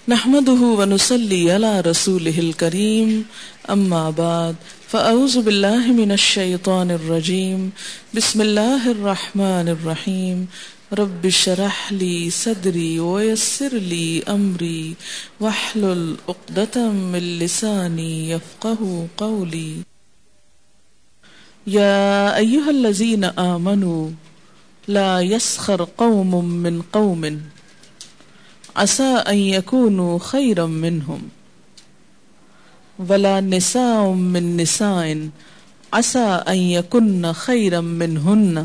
نحمده ونصلي على رسوله الكريم اما بعد فاعوذ بالله من الشيطان الرجيم بسم الله الرحمن الرحيم رب اشرح لي صدري ويسر لي امري واحلل عقدة من لساني يفقهوا قولي يا ايها الذين آمنوا لا يسخر قوم من قوم عسى أن يكونوا خيرا منهم ولا نساء من نساء عسى أن يكن خيرا منهن۔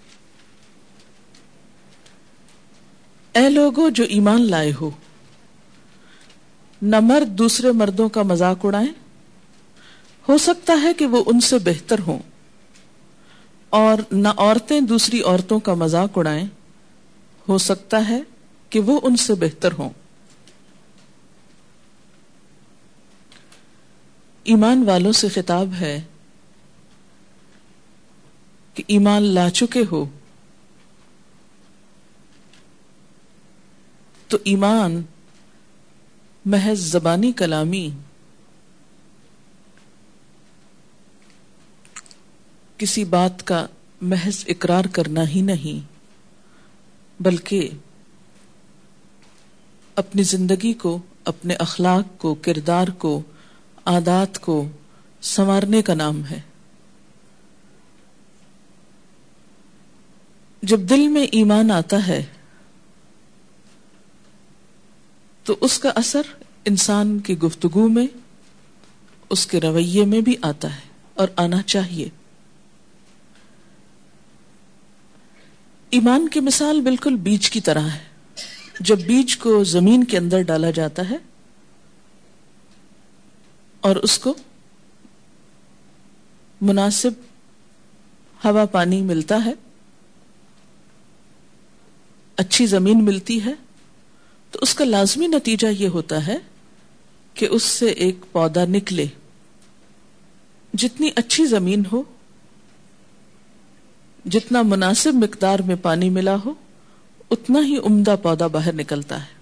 اے لوگو جو ایمان لائے نہ مرد دوسرے مردوں کا مذاق اڑائیں، ہو سکتا ہے کہ وہ ان سے بہتر ہوں، اور نہ عورتیں دوسری عورتوں کا مذاق اڑائیں، ہو سکتا ہے کہ وہ ان سے بہتر ہوں۔ ایمان والوں سے خطاب ہے کہ ایمان لا چکے ہو تو ایمان محض زبانی کلامی کسی بات کا محض اقرار کرنا ہی نہیں، بلکہ اپنی زندگی کو، اپنے اخلاق کو، کردار کو، عادات کو سنوارنے کا نام ہے۔ جب دل میں ایمان آتا ہے تو اس کا اثر انسان کی گفتگو میں، اس کے رویے میں بھی آتا ہے، اور آنا چاہیے۔ ایمان کی مثال بالکل بیج کی طرح ہے۔ جب بیج کو زمین کے اندر ڈالا جاتا ہے اور اس کو مناسب ہوا پانی ملتا ہے، اچھی زمین ملتی ہے، تو اس کا لازمی نتیجہ یہ ہوتا ہے کہ اس سے ایک پودا نکلے۔ جتنی اچھی زمین ہو، جتنا مناسب مقدار میں پانی ملا ہو، اتنا ہی عمدہ پودا باہر نکلتا ہے۔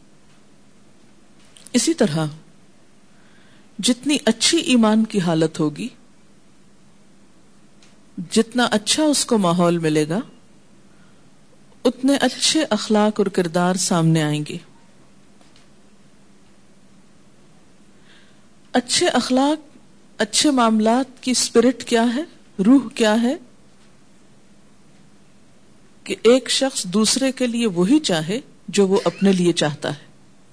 اسی طرح جتنی اچھی ایمان کی حالت ہوگی، جتنا اچھا اس کو ماحول ملے گا، اتنے اچھے اخلاق اور کردار سامنے آئیں گے۔ اچھے اخلاق، اچھے معاملات کی اسپرٹ کیا ہے، روح کیا ہے؟ کہ ایک شخص دوسرے کے لیے وہی چاہے جو وہ اپنے لیے چاہتا ہے۔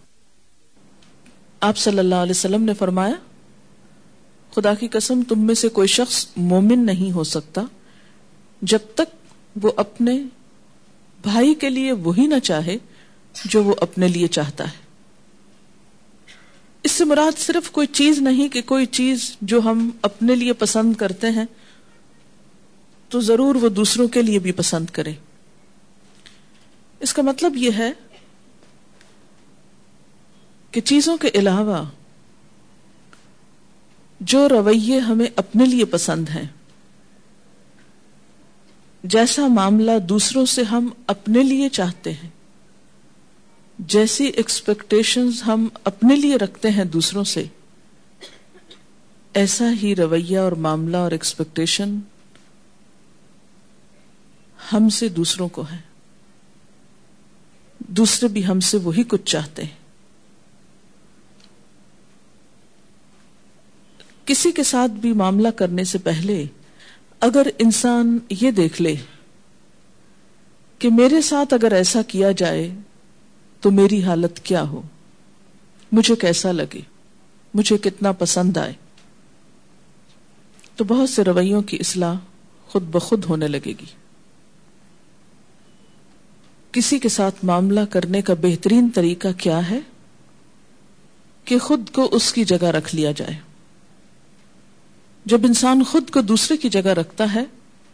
آپ صلی اللہ علیہ وسلم نے فرمایا، خدا کی قسم تم میں سے کوئی شخص مومن نہیں ہو سکتا جب تک وہ اپنے بھائی کے لیے وہی نہ چاہے جو وہ اپنے لیے چاہتا ہے۔ اس سے مراد صرف کوئی چیز نہیں کہ کوئی چیز جو ہم اپنے لیے پسند کرتے ہیں تو ضرور وہ دوسروں کے لیے بھی پسند کرے۔ اس کا مطلب یہ ہے کہ چیزوں کے علاوہ جو رویے ہمیں اپنے لیے پسند ہیں، جیسا معاملہ دوسروں سے ہم اپنے لیے چاہتے ہیں، جیسی ایکسپیکٹیشنز ہم اپنے لیے رکھتے ہیں دوسروں سے، ایسا ہی رویہ اور معاملہ اور ایکسپیکٹیشن ہم سے دوسروں کو ہے۔ دوسرے بھی ہم سے وہی کچھ چاہتے ہیں۔ کسی کے ساتھ بھی معاملہ کرنے سے پہلے اگر انسان یہ دیکھ لے کہ میرے ساتھ اگر ایسا کیا جائے تو میری حالت کیا ہو، مجھے کیسا لگے، مجھے کتنا پسند آئے، تو بہت سے رویوں کی اصلاح خود بخود ہونے لگے گی۔ کسی کے ساتھ معاملہ کرنے کا بہترین طریقہ کیا ہے کہ خود کو اس کی جگہ رکھ لیا جائے۔ جب انسان خود کو دوسرے کی جگہ رکھتا ہے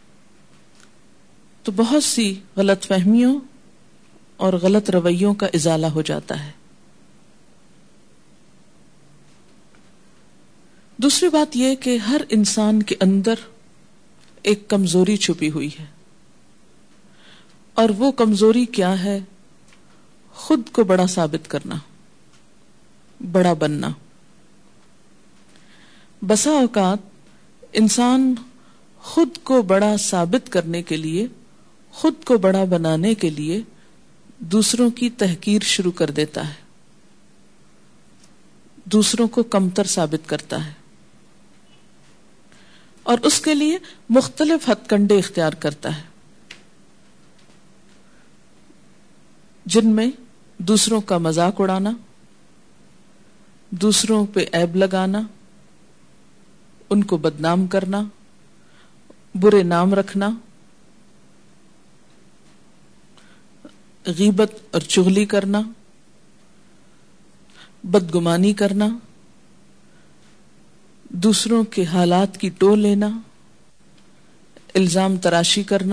تو بہت سی غلط فہمیوں اور غلط رویوں کا ازالہ ہو جاتا ہے۔ دوسری بات یہ کہ ہر انسان کے اندر ایک کمزوری چھپی ہوئی ہے، اور وہ کمزوری کیا ہے؟ خود کو بڑا ثابت کرنا، بڑا بننا. بسا اوقات انسان خود کو بڑا ثابت کرنے کے لیے، خود کو بڑا بنانے کے لیے دوسروں کی تحقیر شروع کر دیتا ہے، دوسروں کو کمتر ثابت کرتا ہے، اور اس کے لیے مختلف ہتھ کنڈے اختیار کرتا ہے، جن میں دوسروں کا مذاق اڑانا، دوسروں پہ عیب لگانا، ان کو بدنام کرنا، برے نام رکھنا، غیبت اور چغلی کرنا، بدگمانی کرنا، دوسروں کے حالات کی ٹو لینا، الزام تراشی کرنا،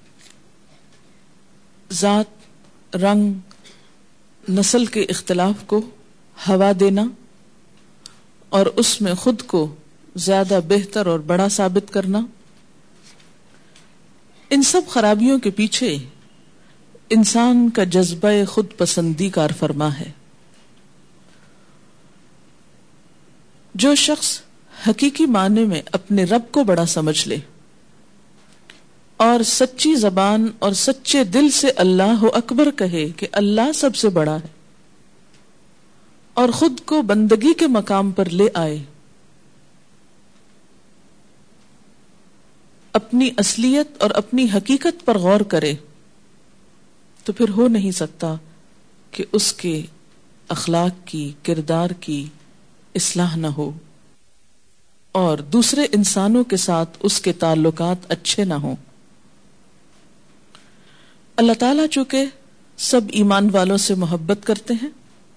ذات، رنگ، نسل کے اختلاف کو ہوا دینا اور اس میں خود کو زیادہ بہتر اور بڑا ثابت کرنا. ان سب خرابیوں کے پیچھے انسان کا جذبہ خود پسندی کار فرما ہے. جو شخص حقیقی معنی میں اپنے رب کو بڑا سمجھ لے اور سچی زبان اور سچے دل سے اللہ اکبر کہے کہ اللہ سب سے بڑا ہے، اور خود کو بندگی کے مقام پر لے آئے، اپنی اصلیت اور اپنی حقیقت پر غور کرے، تو پھر ہو نہیں سکتا کہ اس کے اخلاق کی، کردار کی اصلاح نہ ہو اور دوسرے انسانوں کے ساتھ اس کے تعلقات اچھے نہ ہوں. اللہ تعالیٰ چونکہ سب ایمان والوں سے محبت کرتے ہیں،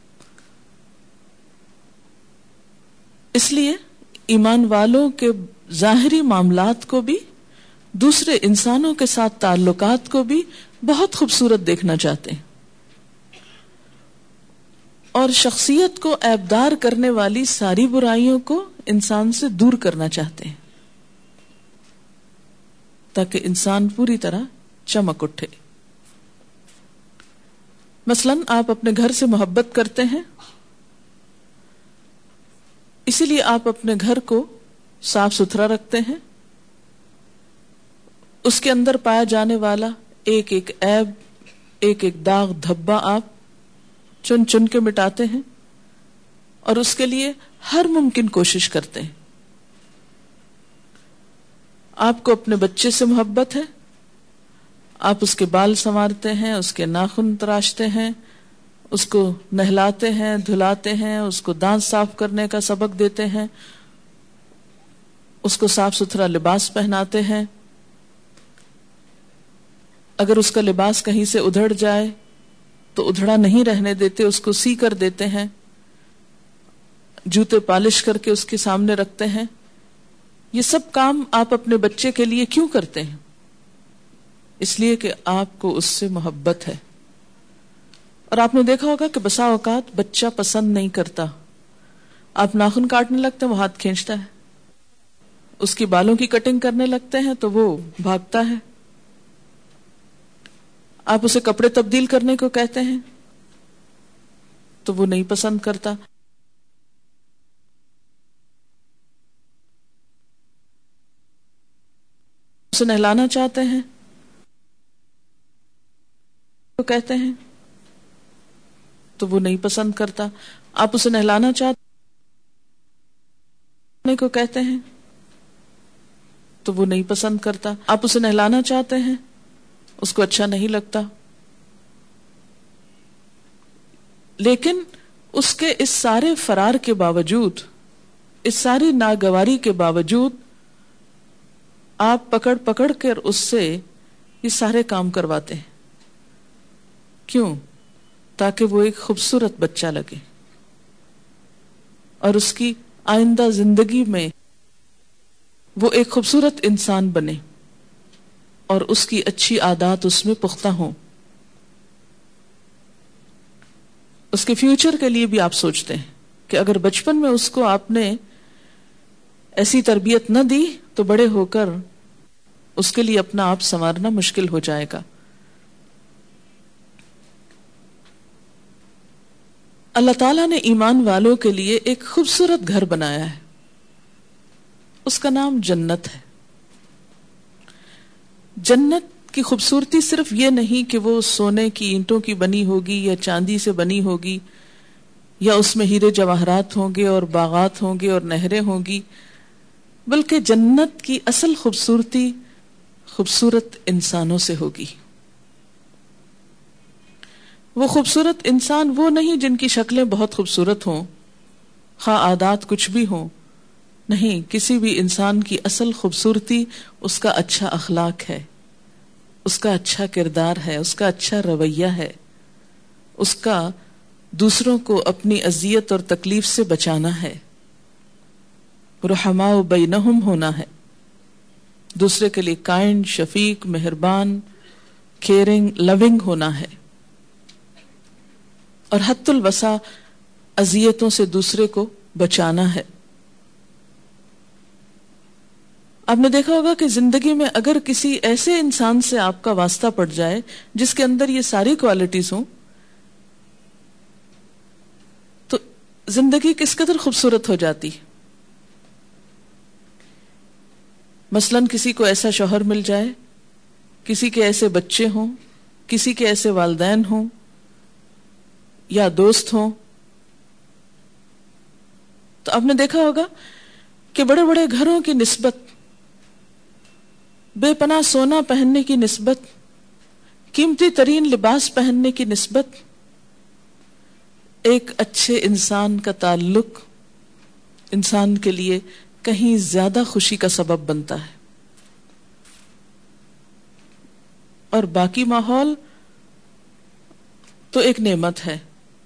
اس لیے ایمان والوں کے ظاہری معاملات کو بھی، دوسرے انسانوں کے ساتھ تعلقات کو بھی بہت خوبصورت دیکھنا چاہتے ہیں، اور شخصیت کو عیبدار کرنے والی ساری برائیوں کو انسان سے دور کرنا چاہتے ہیں، تاکہ انسان پوری طرح چمک اٹھے. مثلا آپ اپنے گھر سے محبت کرتے ہیں، اسی لیے آپ اپنے گھر کو صاف ستھرا رکھتے ہیں، اس کے اندر پایا جانے والا ایک ایک عیب، ایک ایک داغ دھبا آپ چن چن کے مٹاتے ہیں، اور اس کے لیے ہر ممکن کوشش کرتے ہیں. آپ کو اپنے بچے سے محبت ہے، آپ اس کے بال سنوارتے ہیں، اس کے ناخن تراشتے ہیں، اس کو نہلاتے ہیں، دھلاتے ہیں، اس کو دانت صاف کرنے کا سبق دیتے ہیں، اس کو صاف ستھرا لباس پہناتے ہیں. اگر اس کا لباس کہیں سے ادھڑ جائے تو ادھڑا نہیں رہنے دیتے، اس کو سی کر دیتے ہیں، جوتے پالش کر کے اس کے سامنے رکھتے ہیں. یہ سب کام آپ اپنے بچے کے لیے کیوں کرتے ہیں؟ اس لیے کہ آپ کو اس سے محبت ہے. اور آپ نے دیکھا ہوگا کہ بسا اوقات بچہ پسند نہیں کرتا، آپ ناخن کاٹنے لگتے ہیں وہ ہاتھ کھینچتا ہے، اس کی بالوں کی کٹنگ کرنے لگتے ہیں تو وہ بھاگتا ہے، آپ اسے کپڑے تبدیل کرنے کو کہتے ہیں تو وہ نہیں پسند کرتا. اسے نہلانا چاہتے ہیں تو کہتے ہیں تو وہ نہیں پسند کرتا. آپ اسے نہلانا چاہتے کو کہتے ہیں تو وہ نہیں پسند کرتا. آپ اسے نہلانا چاہتے ہیں، اس کو اچھا نہیں لگتا. لیکن اس کے اس سارے فرار کے باوجود، اس ساری ناگواری کے باوجود آپ پکڑ پکڑ کر اس سے یہ سارے کام کرواتے ہیں. کیوں؟ تاکہ وہ ایک خوبصورت بچہ لگے اور اس کی آئندہ زندگی میں وہ ایک خوبصورت انسان بنے اور اس کی اچھی عادات اس میں پختہ ہوں. اس کے فیوچر کے لیے بھی آپ سوچتے ہیں کہ اگر بچپن میں اس کو آپ نے ایسی تربیت نہ دی تو بڑے ہو کر اس کے لیے اپنا آپ سنوارنا مشکل ہو جائے گا. اللہ تعالیٰ نے ایمان والوں کے لیے ایک خوبصورت گھر بنایا ہے، اس کا نام جنت ہے۔ جنت کی خوبصورتی صرف یہ نہیں کہ وہ سونے کی اینٹوں کی بنی ہوگی یا چاندی سے بنی ہوگی یا اس میں ہیرے جواہرات ہوں گے اور باغات ہوں گے اور نہریں ہوں گی، بلکہ جنت کی اصل خوبصورتی خوبصورت انسانوں سے ہوگی۔ وہ خوبصورت انسان وہ نہیں جن کی شکلیں بہت خوبصورت ہوں، خواہ عادات کچھ بھی ہوں، نہیں، کسی بھی انسان کی اصل خوبصورتی اس کا اچھا اخلاق ہے، اس کا اچھا کردار ہے، اس کا اچھا رویہ ہے، اس کا دوسروں کو اپنی اذیت اور تکلیف سے بچانا ہے، رحماء بینہم ہونا ہے، دوسرے کے لیے کائنڈ، شفیق، مہربان، کیئرنگ، لونگ ہونا ہے، اور حد الوسع اذیتوں سے دوسرے کو بچانا ہے۔ آپ نے دیکھا ہوگا کہ زندگی میں اگر کسی ایسے انسان سے آپ کا واسطہ پڑ جائے جس کے اندر یہ ساری کوالٹیز ہوں تو زندگی کس قدر خوبصورت ہو جاتی۔ مثلاً کسی کو ایسا شوہر مل جائے، کسی کے ایسے بچے ہوں، کسی کے ایسے والدین ہوں یا دوست ہوں، تو آپ نے دیکھا ہوگا کہ بڑے بڑے گھروں کی نسبت، بے پناہ سونا پہننے کی نسبت، قیمتی ترین لباس پہننے کی نسبت، ایک اچھے انسان کا تعلق انسان کے لیے کہیں زیادہ خوشی کا سبب بنتا ہے، اور باقی ماحول تو ایک نعمت ہے۔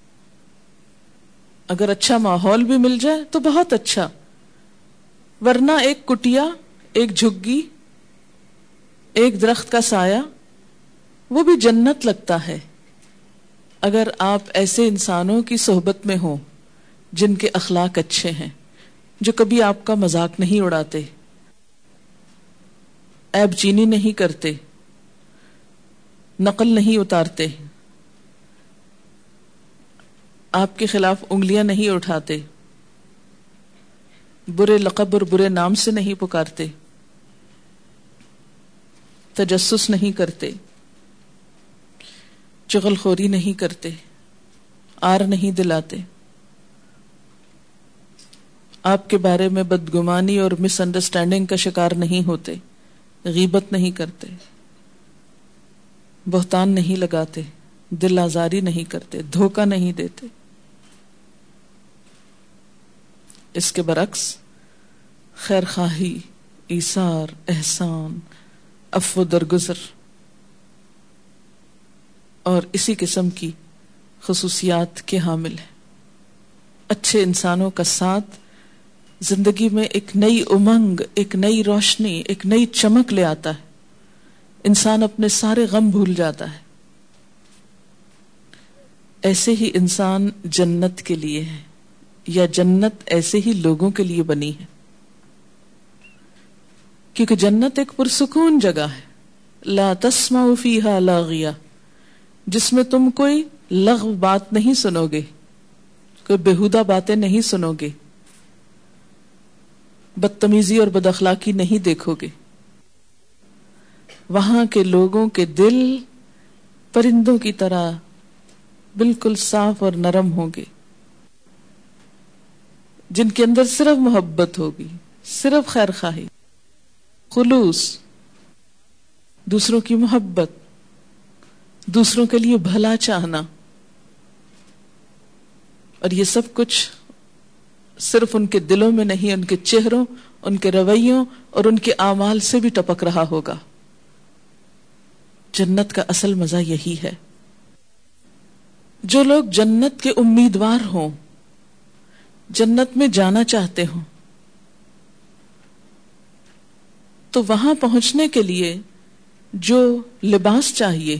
اگر اچھا ماحول بھی مل جائے تو بہت اچھا، ورنہ ایک کٹیا، ایک جھگی، ایک درخت کا سایہ، وہ بھی جنت لگتا ہے اگر آپ ایسے انسانوں کی صحبت میں ہوں جن کے اخلاق اچھے ہیں، جو کبھی آپ کا مذاق نہیں اڑاتے، عیب چینی نہیں کرتے، نقل نہیں اتارتے، آپ کے خلاف انگلیاں نہیں اٹھاتے، برے لقب اور برے نام سے نہیں پکارتے، تجسس نہیں کرتے، چغل خوری نہیں کرتے، آر نہیں دلاتے، آپ کے بارے میں بدگمانی اور مس انڈرسٹینڈنگ کا شکار نہیں ہوتے، غیبت نہیں کرتے، بہتان نہیں لگاتے، دل آزاری نہیں کرتے، دھوکہ نہیں دیتے۔ اس کے برعکس خیر خواہی، ایثار، احسان، عفو درگزر اور اسی قسم کی خصوصیات کے حامل ہیں۔ اچھے انسانوں کا ساتھ زندگی میں ایک نئی امنگ، ایک نئی روشنی، ایک نئی چمک لے آتا ہے، انسان اپنے سارے غم بھول جاتا ہے۔ ایسے ہی انسان جنت کے لیے ہے، یا جنت ایسے ہی لوگوں کے لیے بنی ہے، کیونکہ جنت ایک پرسکون جگہ ہے، لا تسمع فیہا لاغیہ، جس میں تم کوئی لغو بات نہیں سنو گے، کوئی بےہودہ باتیں نہیں سنو گے، بدتمیزی اور بد اخلاقی نہیں دیکھو گے۔ وہاں کے لوگوں کے دل پرندوں کی طرح بالکل صاف اور نرم ہوں گے، جن کے اندر صرف محبت ہوگی، صرف خیر خواہی، خلوص، دوسروں کی محبت، دوسروں کے لیے بھلا چاہنا، اور یہ سب کچھ صرف ان کے دلوں میں نہیں، ان کے چہروں، ان کے رویوں اور ان کے اعمال سے بھی ٹپک رہا ہوگا۔ جنت کا اصل مزہ یہی ہے۔ جو لوگ جنت کے امیدوار ہوں، جنت میں جانا چاہتے ہوں، تو وہاں پہنچنے کے لیے جو لباس چاہیے،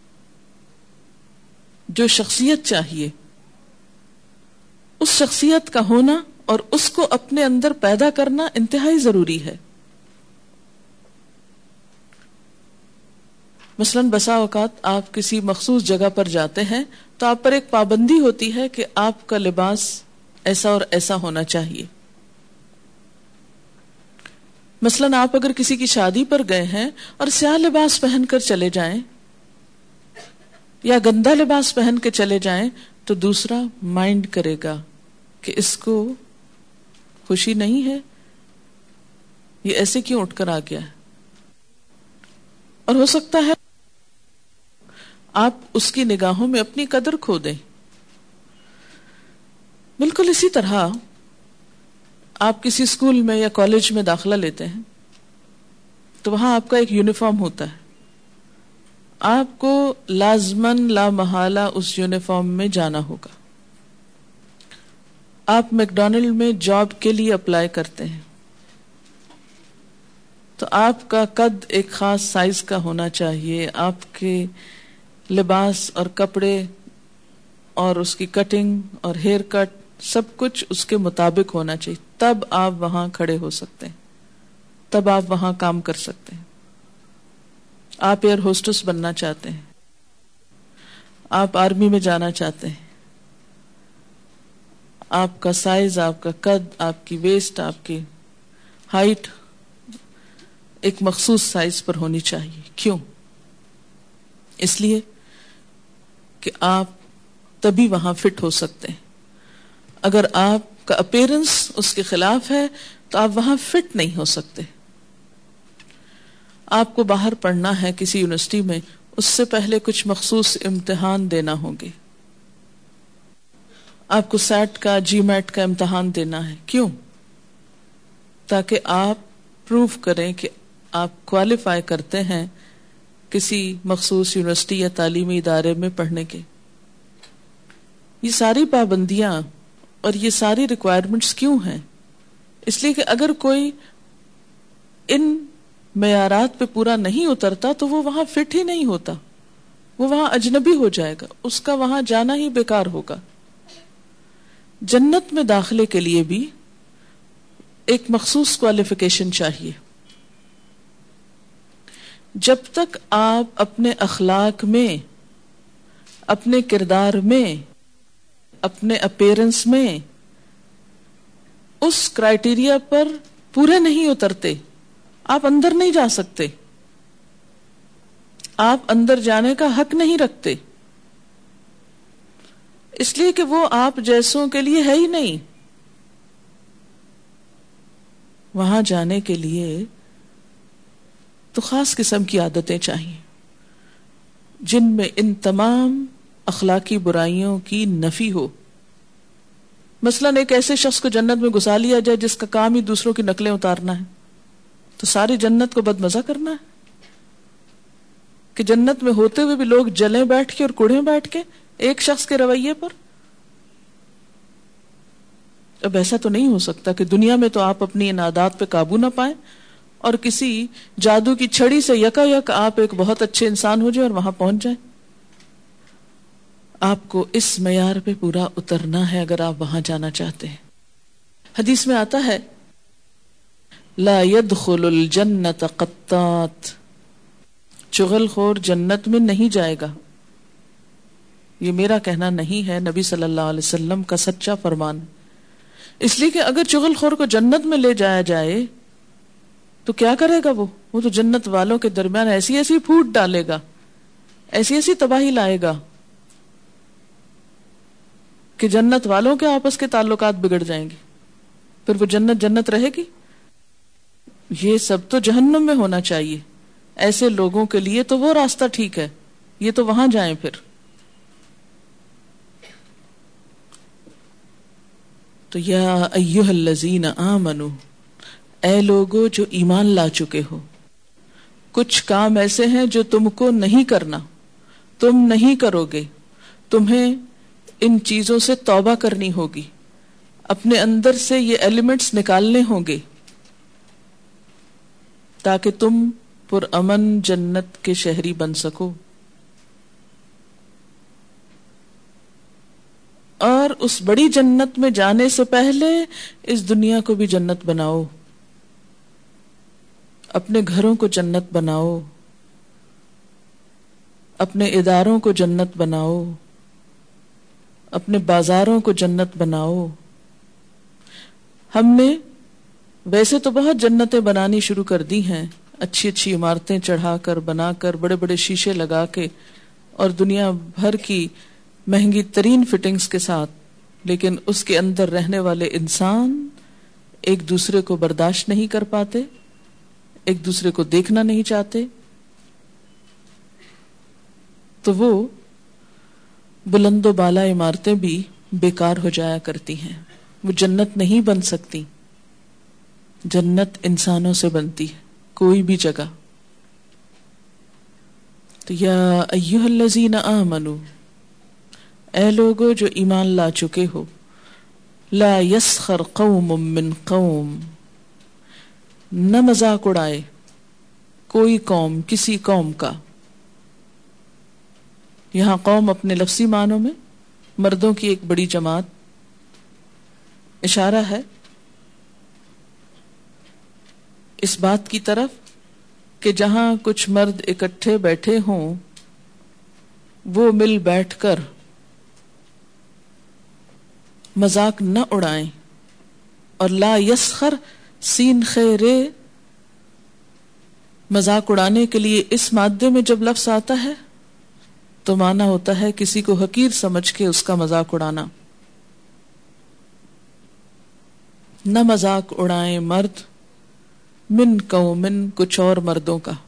جو شخصیت چاہیے، اس شخصیت کا ہونا اور اس کو اپنے اندر پیدا کرنا انتہائی ضروری ہے۔ مثلاً بسا اوقات آپ کسی مخصوص جگہ پر جاتے ہیں تو آپ پر ایک پابندی ہوتی ہے کہ آپ کا لباس ایسا اور ایسا ہونا چاہیے. مثلاً آپ اگر کسی کی شادی پر گئے ہیں اور سیاہ لباس پہن کر چلے جائیں یا گندا لباس پہن کے چلے جائیں تو دوسرا مائنڈ کرے گا کہ اس کو خوشی نہیں ہے, یہ ایسے کیوں اٹھ کر آ گیا ہے. اور ہو سکتا ہے آپ اس کی نگاہوں میں اپنی قدر کھو دیں. بالکل اسی طرح آپ کسی اسکول میں یا کالج میں داخلہ لیتے ہیں تو وہاں آپ کا ایک یونیفارم ہوتا ہے. آپ کو لازماً لا محالہ اس یونیفارم میں جانا ہوگا. آپ میکڈونلڈ میں جاب کے لیے اپلائی کرتے ہیں تو آپ کا قد ایک خاص سائز کا ہونا چاہیے. آپ کے لباس اور کپڑے اور اس کی کٹنگ اور ہیئر کٹ سب کچھ اس کے مطابق ہونا چاہیے, تب آپ وہاں کھڑے ہو سکتے ہیں, تب آپ وہاں کام کر سکتے ہیں. آپ ایئر ہوسٹس بننا چاہتے ہیں, آپ آرمی میں جانا چاہتے ہیں, آپ کا سائز, آپ کا قد, آپ کی ویسٹ, آپ کی ہائٹ ایک مخصوص سائز پر ہونی چاہیے. کیوں؟ اس لیے کہ آپ تبھی وہاں فٹ ہو سکتے ہیں. اگر آپ کا اپیرنس اس کے خلاف ہے تو آپ وہاں فٹ نہیں ہو سکتے. آپ کو باہر پڑھنا ہے کسی یونیورسٹی میں, اس سے پہلے کچھ مخصوص امتحان دینا ہوں گے. آپ کو سیٹ کا, جی میٹ کا امتحان دینا ہے. کیوں؟ تاکہ آپ پروف کریں کہ آپ کوالیفائی کرتے ہیں کسی مخصوص یونیورسٹی یا تعلیمی ادارے میں پڑھنے کے. یہ ساری پابندیاں اور یہ ساری ریکوائرمنٹس کیوں ہیں؟ اس لیے کہ اگر کوئی ان معیارات پہ پورا نہیں اترتا تو وہ وہاں فٹ ہی نہیں ہوتا, وہ وہاں اجنبی ہو جائے گا, اس کا وہاں جانا ہی بیکار ہوگا. جنت میں داخلے کے لیے بھی ایک مخصوص کوالیفیکیشن چاہیے. جب تک آپ اپنے اخلاق میں, اپنے کردار میں, اپنے اپیرنس میں اس کرائیٹیریا پر پورے نہیں اترتے, آپ اندر نہیں جا سکتے, آپ اندر جانے کا حق نہیں رکھتے. اس لیے کہ وہ آپ جیسوں کے لیے ہے ہی نہیں. وہاں جانے کے لیے تو خاص قسم کی عادتیں چاہیے جن میں ان تمام اخلاقی برائیوں کی نفی ہو. مثلاً ایک ایسے شخص کو جنت میں گھسا لیا جائے جس کا کام ہی دوسروں کی نقلیں اتارنا ہے, تو ساری جنت کو بدمزہ کرنا ہے کہ جنت میں ہوتے ہوئے بھی لوگ جلیں بیٹھ کے اور کڑھیں بیٹھ کے ایک شخص کے رویے پر. اب ایسا تو نہیں ہو سکتا کہ دنیا میں تو آپ اپنی ان عادات پہ قابو نہ پائیں اور کسی جادو کی چھڑی سے یکا یک آپ ایک بہت اچھے انسان ہو جائے اور وہاں پہنچ جائیں. آپ کو اس معیار پہ پورا اترنا ہے اگر آپ وہاں جانا چاہتے ہیں. حدیث میں آتا ہے لا يدخل الجنت قطات, چغل خور جنت میں نہیں جائے گا. یہ میرا کہنا نہیں ہے, نبی صلی اللہ علیہ وسلم کا سچا فرمان. اس لیے کہ اگر چغل خور کو جنت میں لے جایا جائے تو کیا کرے گا؟ وہ تو جنت والوں کے درمیان ایسی ایسی پھوٹ ڈالے گا, ایسی ایسی تباہی لائے گا کہ جنت والوں کے آپس کے تعلقات بگڑ جائیں گے. پھر وہ جنت جنت رہے گی؟ یہ سب تو جہنم میں ہونا چاہیے. ایسے لوگوں کے لیے تو وہ راستہ ٹھیک ہے, یہ تو وہاں جائیں. پھر تو یا ایھا الذین آمنو, اے لوگو جو ایمان لا چکے ہو, کچھ کام ایسے ہیں جو تم کو نہیں کرنا, تم نہیں کرو گے, تمہیں ان چیزوں سے توبہ کرنی ہوگی, اپنے اندر سے یہ ایلیمنٹس نکالنے ہوں گے تاکہ تم پرامن جنت کے شہری بن سکو. اور اس بڑی جنت میں جانے سے پہلے اس دنیا کو بھی جنت بناؤ, اپنے گھروں کو جنت بناؤ, اپنے اداروں کو جنت بناؤ، اپنے بازاروں کو جنت بناؤ. ہم نے ویسے تو بہت جنتیں بنانی شروع کر دی ہیں، اچھی اچھی عمارتیں چڑھا کر، بنا کر، بڑے بڑے شیشے لگا کے اور دنیا بھر کی مہنگی ترین فٹنگز کے ساتھ، لیکن اس کے اندر رہنے والے انسان ایک دوسرے کو برداشت نہیں کر پاتے، ایک دوسرے کو دیکھنا نہیں چاہتے، تو وہ بلند و بالا عمارتیں بھی بیکار ہو جایا کرتی ہیں، وہ جنت نہیں بن سکتی. جنت انسانوں سے بنتی ہے، کوئی بھی جگہ. تو یا ایھا الذین آمنو، اے لوگو جو ایمان لا چکے ہو، لا یسخر قوم من قوم، نہ مذاق اڑائے کوئی قوم کسی قوم کا. یہاں قوم اپنے لفظی معنوں میں مردوں کی ایک بڑی جماعت، اشارہ ہے اس بات کی طرف کہ جہاں کچھ مرد اکٹھے بیٹھے ہوں وہ مل بیٹھ کر مذاق نہ اڑائیں. اور لا یسخر سین خیر، مذاق اڑانے کے لیے اس مادے میں جب لفظ آتا ہے تو معنی ہوتا ہے کسی کو حقیر سمجھ کے اس کا مذاق اڑانا. نہ مذاق اڑائیں مرد من قوم، کچھ اور مردوں کا.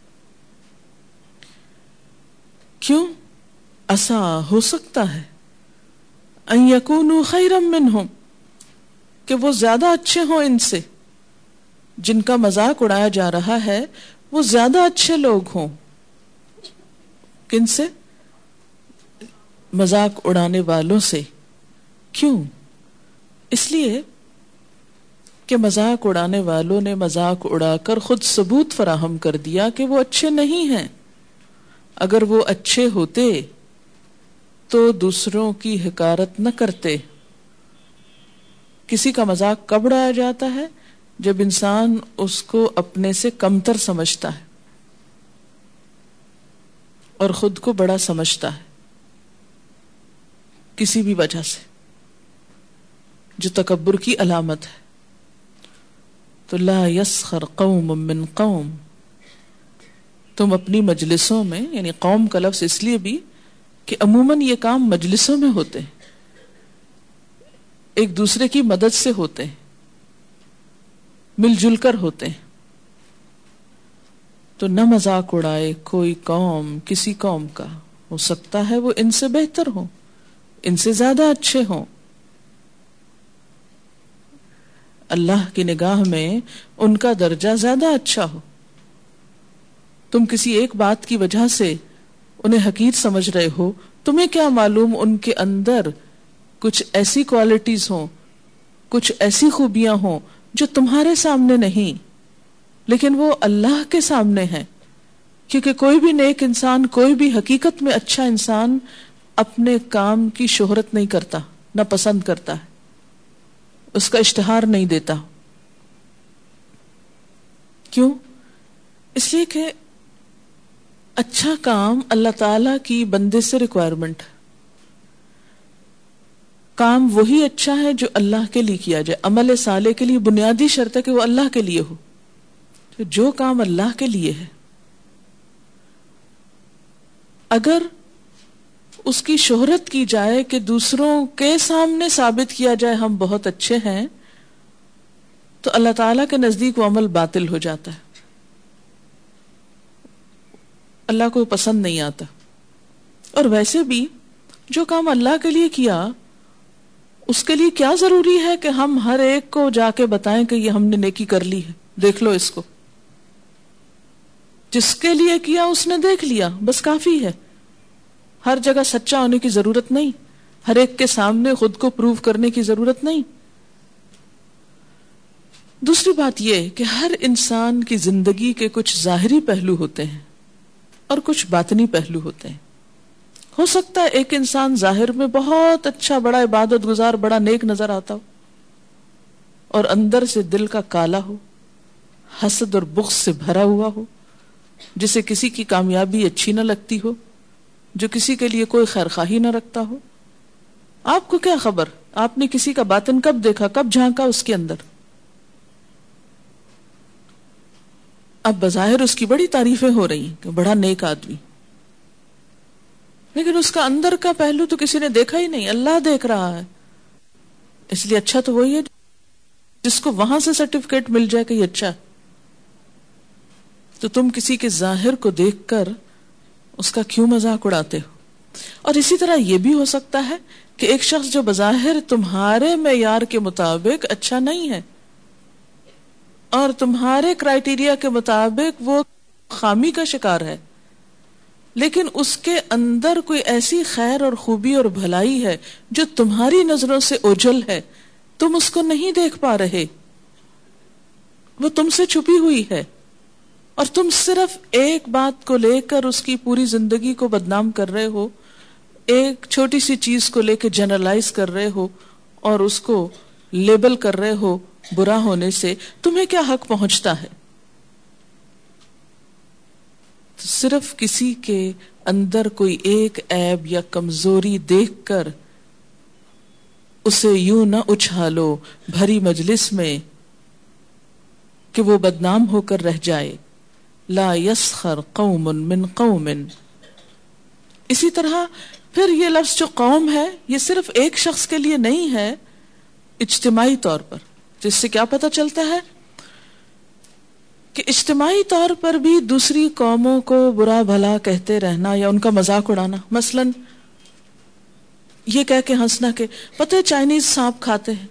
کیوں؟ عسا، ہو سکتا ہے، ان یکونوا خیرا منہم، کہ وہ زیادہ اچھے ہوں ان سے، جن کا مذاق اڑایا جا رہا ہے وہ زیادہ اچھے لوگ ہوں. کن سے؟ مذاق اڑانے والوں سے. کیوں؟ اس لیے کہ مذاق اڑانے والوں نے مذاق اڑا کر خود ثبوت فراہم کر دیا کہ وہ اچھے نہیں ہیں. اگر وہ اچھے ہوتے تو دوسروں کی حقارت نہ کرتے. کسی کا مذاق کب اڑایا جاتا ہے؟ جب انسان اس کو اپنے سے کمتر سمجھتا ہے اور خود کو بڑا سمجھتا ہے کسی بھی وجہ سے، جو تکبر کی علامت ہے. تو لا یسخر قوم من قوم، تم اپنی مجلسوں میں، یعنی قوم کا لفظ اس لیے بھی کہ عموماً یہ کام مجلسوں میں ہوتے ہیں، ایک دوسرے کی مدد سے ہوتے ہیں، مل جل کر ہوتے ہیں. تو نہ مذاق اڑائے کوئی قوم کسی قوم کا، ہو سکتا ہے وہ ان سے بہتر ہو، ان سے زیادہ اچھے ہوں. اللہ کی نگاہ میں ان کا درجہ زیادہ اچھا ہو. تم کسی ایک بات کی وجہ سے انہیں حقیر سمجھ رہے ہو، تمہیں کیا معلوم ان کے اندر کچھ ایسی کوالٹیز ہوں، کچھ ایسی خوبیاں ہوں جو تمہارے سامنے نہیں لیکن وہ اللہ کے سامنے ہیں. کیونکہ کوئی بھی نیک انسان، کوئی بھی حقیقت میں اچھا انسان اپنے کام کی شہرت نہیں کرتا، نہ پسند کرتا ہے، اس کا اشتہار نہیں دیتا. کیوں؟ اس لیے کہ اچھا کام اللہ تعالی کی بندے سے ریکوائرمنٹ ہے. کام وہی اچھا ہے جو اللہ کے لیے کیا جائے. عمل صالح کے لیے بنیادی شرط ہے کہ وہ اللہ کے لیے ہو. تو جو کام اللہ کے لیے ہے، اگر اس کی شہرت کی جائے کہ دوسروں کے سامنے ثابت کیا جائے ہم بہت اچھے ہیں، تو اللہ تعالیٰ کے نزدیک وہ عمل باطل ہو جاتا ہے، اللہ کو پسند نہیں آتا. اور ویسے بھی جو کام اللہ کے لیے کیا اس کے لیے کیا ضروری ہے کہ ہم ہر ایک کو جا کے بتائیں کہ یہ ہم نے نیکی کر لی ہے، دیکھ لو اس کو. جس کے لیے کیا اس نے دیکھ لیا، بس کافی ہے. ہر جگہ سچا ہونے کی ضرورت نہیں، ہر ایک کے سامنے خود کو پروو کرنے کی ضرورت نہیں. دوسری بات یہ کہ ہر انسان کی زندگی کے کچھ ظاہری پہلو ہوتے ہیں اور کچھ باطنی پہلو ہوتے ہیں. ہو سکتا ہے ایک انسان ظاہر میں بہت اچھا، بڑا عبادت گزار، بڑا نیک نظر آتا ہو اور اندر سے دل کا کالا ہو، حسد اور بغض سے بھرا ہوا ہو، جسے کسی کی کامیابی اچھی نہ لگتی ہو، جو کسی کے لیے کوئی خیر خواہی نہ رکھتا ہو. آپ کو کیا خبر آپ نے کسی کا باطن کب دیکھا, کب جھانکا اس کے اندر. اب بظاہر اس کی بڑی تعریفیں ہو رہی ہیں کہ بڑا نیک آدمی, لیکن اس کا اندر کا پہلو تو کسی نے دیکھا ہی نہیں, اللہ دیکھ رہا ہے. اس لیے اچھا تو وہی ہے جس کو وہاں سے سرٹیفکیٹ مل جائے کہ یہ اچھا. تو تم کسی کے ظاہر کو دیکھ کر اس کا کیوں مذاق اڑاتے ہو؟ اور اسی طرح یہ بھی ہو سکتا ہے کہ ایک شخص جو بظاہر تمہارے معیار کے مطابق اچھا نہیں ہے اور تمہارے کرائیٹیریا کے مطابق وہ خامی کا شکار ہے, لیکن اس کے اندر کوئی ایسی خیر اور خوبی اور بھلائی ہے جو تمہاری نظروں سے اوجھل ہے, تم اس کو نہیں دیکھ پا رہے, وہ تم سے چھپی ہوئی ہے, اور تم صرف ایک بات کو لے کر اس کی پوری زندگی کو بدنام کر رہے ہو, ایک چھوٹی سی چیز کو لے کے جنرلائز کر رہے ہو اور اس کو لیبل کر رہے ہو برا ہونے سے. تمہیں کیا حق پہنچتا ہے؟ تو صرف کسی کے اندر کوئی ایک عیب یا کمزوری دیکھ کر اسے یوں نہ اچھالو بھری مجلس میں کہ وہ بدنام ہو کر رہ جائے. لا یسخر قوم من قوم. اسی طرح پھر یہ لفظ جو قوم ہے یہ صرف ایک شخص کے لیے نہیں ہے, اجتماعی طور پر. جس سے کیا پتہ چلتا ہے کہ اجتماعی طور پر بھی دوسری قوموں کو برا بھلا کہتے رہنا یا ان کا مذاق اڑانا. مثلا یہ کہہ کے ہنسنا کہ پتہ ہے چائنیز سانپ کھاتے ہیں.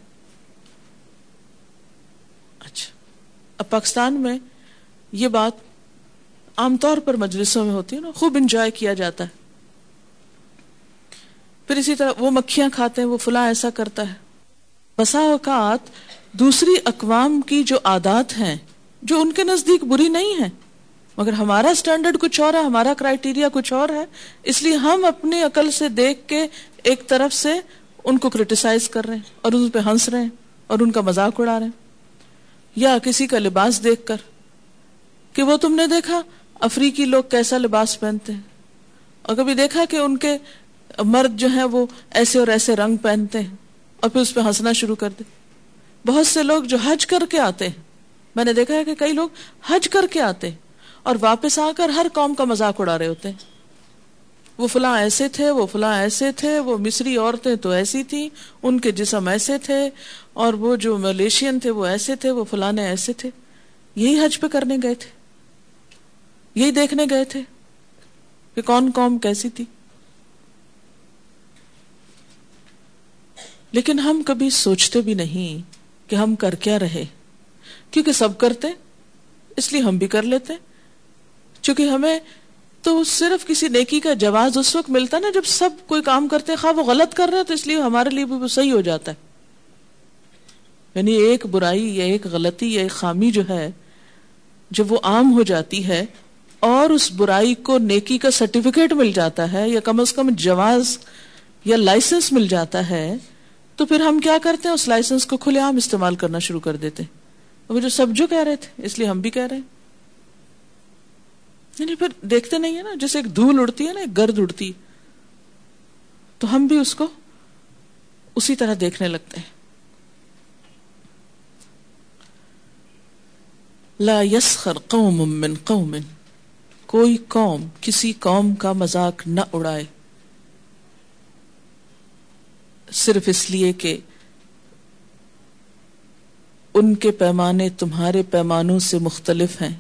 اچھا, اب پاکستان میں یہ بات عام طور پر مجلسوں میں ہوتی ہے نا, خوب انجوائے کیا جاتا ہے. پھر اسی طرح وہ مکھیاں کھاتے ہیں, وہ فلاں ایسا کرتا ہے. بسا اوقات دوسری اقوام کی جو عادات ہیں جو ان کے نزدیک بری نہیں ہے, مگر ہمارا سٹینڈرڈ کچھ اور ہے, ہمارا کرائیٹیریا کچھ اور ہے, اس لیے ہم اپنی عقل سے دیکھ کے ایک طرف سے ان کو کرٹیسائز کر رہے ہیں اور ان پہ ہنس رہے ہیں اور ان کا مذاق اڑا رہے ہیں. یا کسی کا لباس دیکھ کر کہ وہ تم نے دیکھا افریقی لوگ کیسا لباس پہنتے ہیں, اور کبھی دیکھا کہ ان کے مرد جو ہیں وہ ایسے اور ایسے رنگ پہنتے ہیں, اور پھر اس پہ ہنسنا شروع کر دے. بہت سے لوگ جو حج کر کے آتے ہیں, میں نے دیکھا ہے کہ کئی لوگ حج کر کے آتے ہیں اور واپس آ کر ہر قوم کا مذاق اڑا رہے ہوتے ہیں. وہ فلاں ایسے تھے, وہ فلاں ایسے تھے, وہ مصری عورتیں تو ایسی تھیں, ان کے جسم ایسے تھے, اور وہ جو ملیشین تھے وہ ایسے تھے, وہ فلانے ایسے تھے. یہی حج پہ کرنے گئے تھے, یہی دیکھنے گئے تھے کہ کون قوم کیسی تھی. لیکن ہم کبھی سوچتے بھی نہیں کہ ہم کر کیا رہے, کیونکہ سب کرتے اس لیے ہم بھی کر لیتے. چونکہ ہمیں تو صرف کسی نیکی کا جواز اس وقت ملتا نا جب سب کوئی کام کرتے, خواہ وہ غلط کر رہے تو اس لیے ہمارے لیے بھی وہ صحیح ہو جاتا ہے. یعنی ایک برائی یا ایک غلطی یا ایک خامی جو ہے جب وہ عام ہو جاتی ہے اور اس برائی کو نیکی کا سرٹیفکیٹ مل جاتا ہے یا کم از کم جواز یا لائسنس مل جاتا ہے, تو پھر ہم کیا کرتے ہیں, اس لائسنس کو کھلے عام استعمال کرنا شروع کر دیتے ہیں. وہ جو سب جو کہہ رہے تھے اس لیے ہم بھی کہہ رہے ہیں. یعنی پھر دیکھتے نہیں ہے نا, جیسے ایک دھول اڑتی ہے نا, ایک گرد اڑتی, تو ہم بھی اس کو اسی طرح دیکھنے لگتے ہیں. لا یسخر قوم من قوم. کوئی قوم کسی قوم کا مذاق نہ اڑائے صرف اس لیے کہ ان کے پیمانے تمہارے پیمانوں سے مختلف ہیں.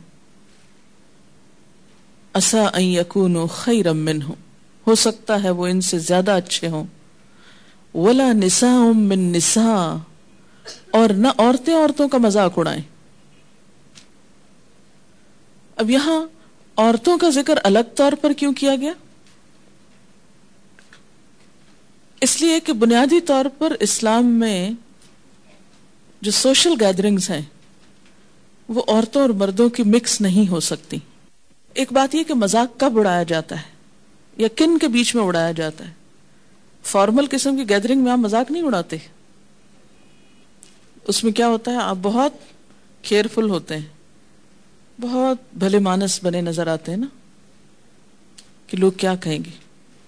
عسى ان يكونوا خيرا منهم. ہو سکتا ہے وہ ان سے زیادہ اچھے ہوں. ولا نساء من نساء. اور نہ عورتیں عورتوں کا مذاق اڑائیں. اب یہاں عورتوں کا ذکر الگ طور پر کیوں کیا گیا؟ اس لیے کہ بنیادی طور پر اسلام میں جو سوشل گیدرنگز ہیں وہ عورتوں اور مردوں کی مکس نہیں ہو سکتی. ایک بات یہ کہ مذاق کب اڑایا جاتا ہے یا کن کے بیچ میں اڑایا جاتا ہے. فارمل قسم کی گیدرنگ میں آپ مذاق نہیں اڑاتے. اس میں کیا ہوتا ہے, آپ بہت کیئرفل ہوتے ہیں, بہت بھلے مانس بنے نظر آتے ہیں نا کہ لوگ کیا کہیں گے.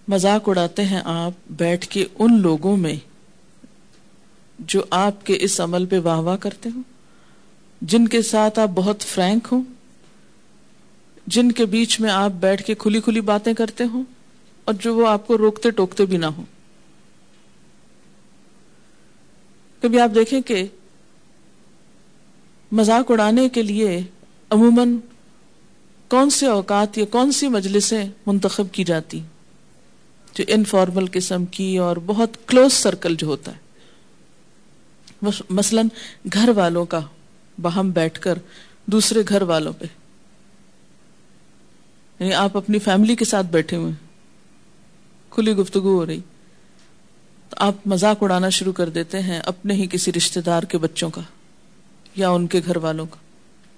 مذاق اڑاتے ہیں آپ بیٹھ کے ان لوگوں میں جو آپ کے اس عمل پہ واہ واہ کرتے ہوں، جن کے ساتھ آپ بہت فرینک ہوں، جن کے بیچ میں آپ بیٹھ کے کھلی کھلی باتیں کرتے ہوں، اور جو وہ آپ کو روکتے ٹوکتے بھی نہ ہوں. کبھی آپ دیکھیں کہ مذاق اڑانے کے لیے عموماً کون سے اوقات یا کون سی مجلسیں منتخب کی جاتی، جو انفارمل قسم کی اور بہت کلوز سرکل جو ہوتا ہے. مثلاً گھر والوں کا باہم بیٹھ کر دوسرے گھر والوں پہ، یعنی آپ اپنی فیملی کے ساتھ بیٹھے ہوئے، کھلی گفتگو ہو رہی، تو آپ مذاق اڑانا شروع کر دیتے ہیں اپنے ہی کسی رشتہ دار کے بچوں کا یا ان کے گھر والوں کا.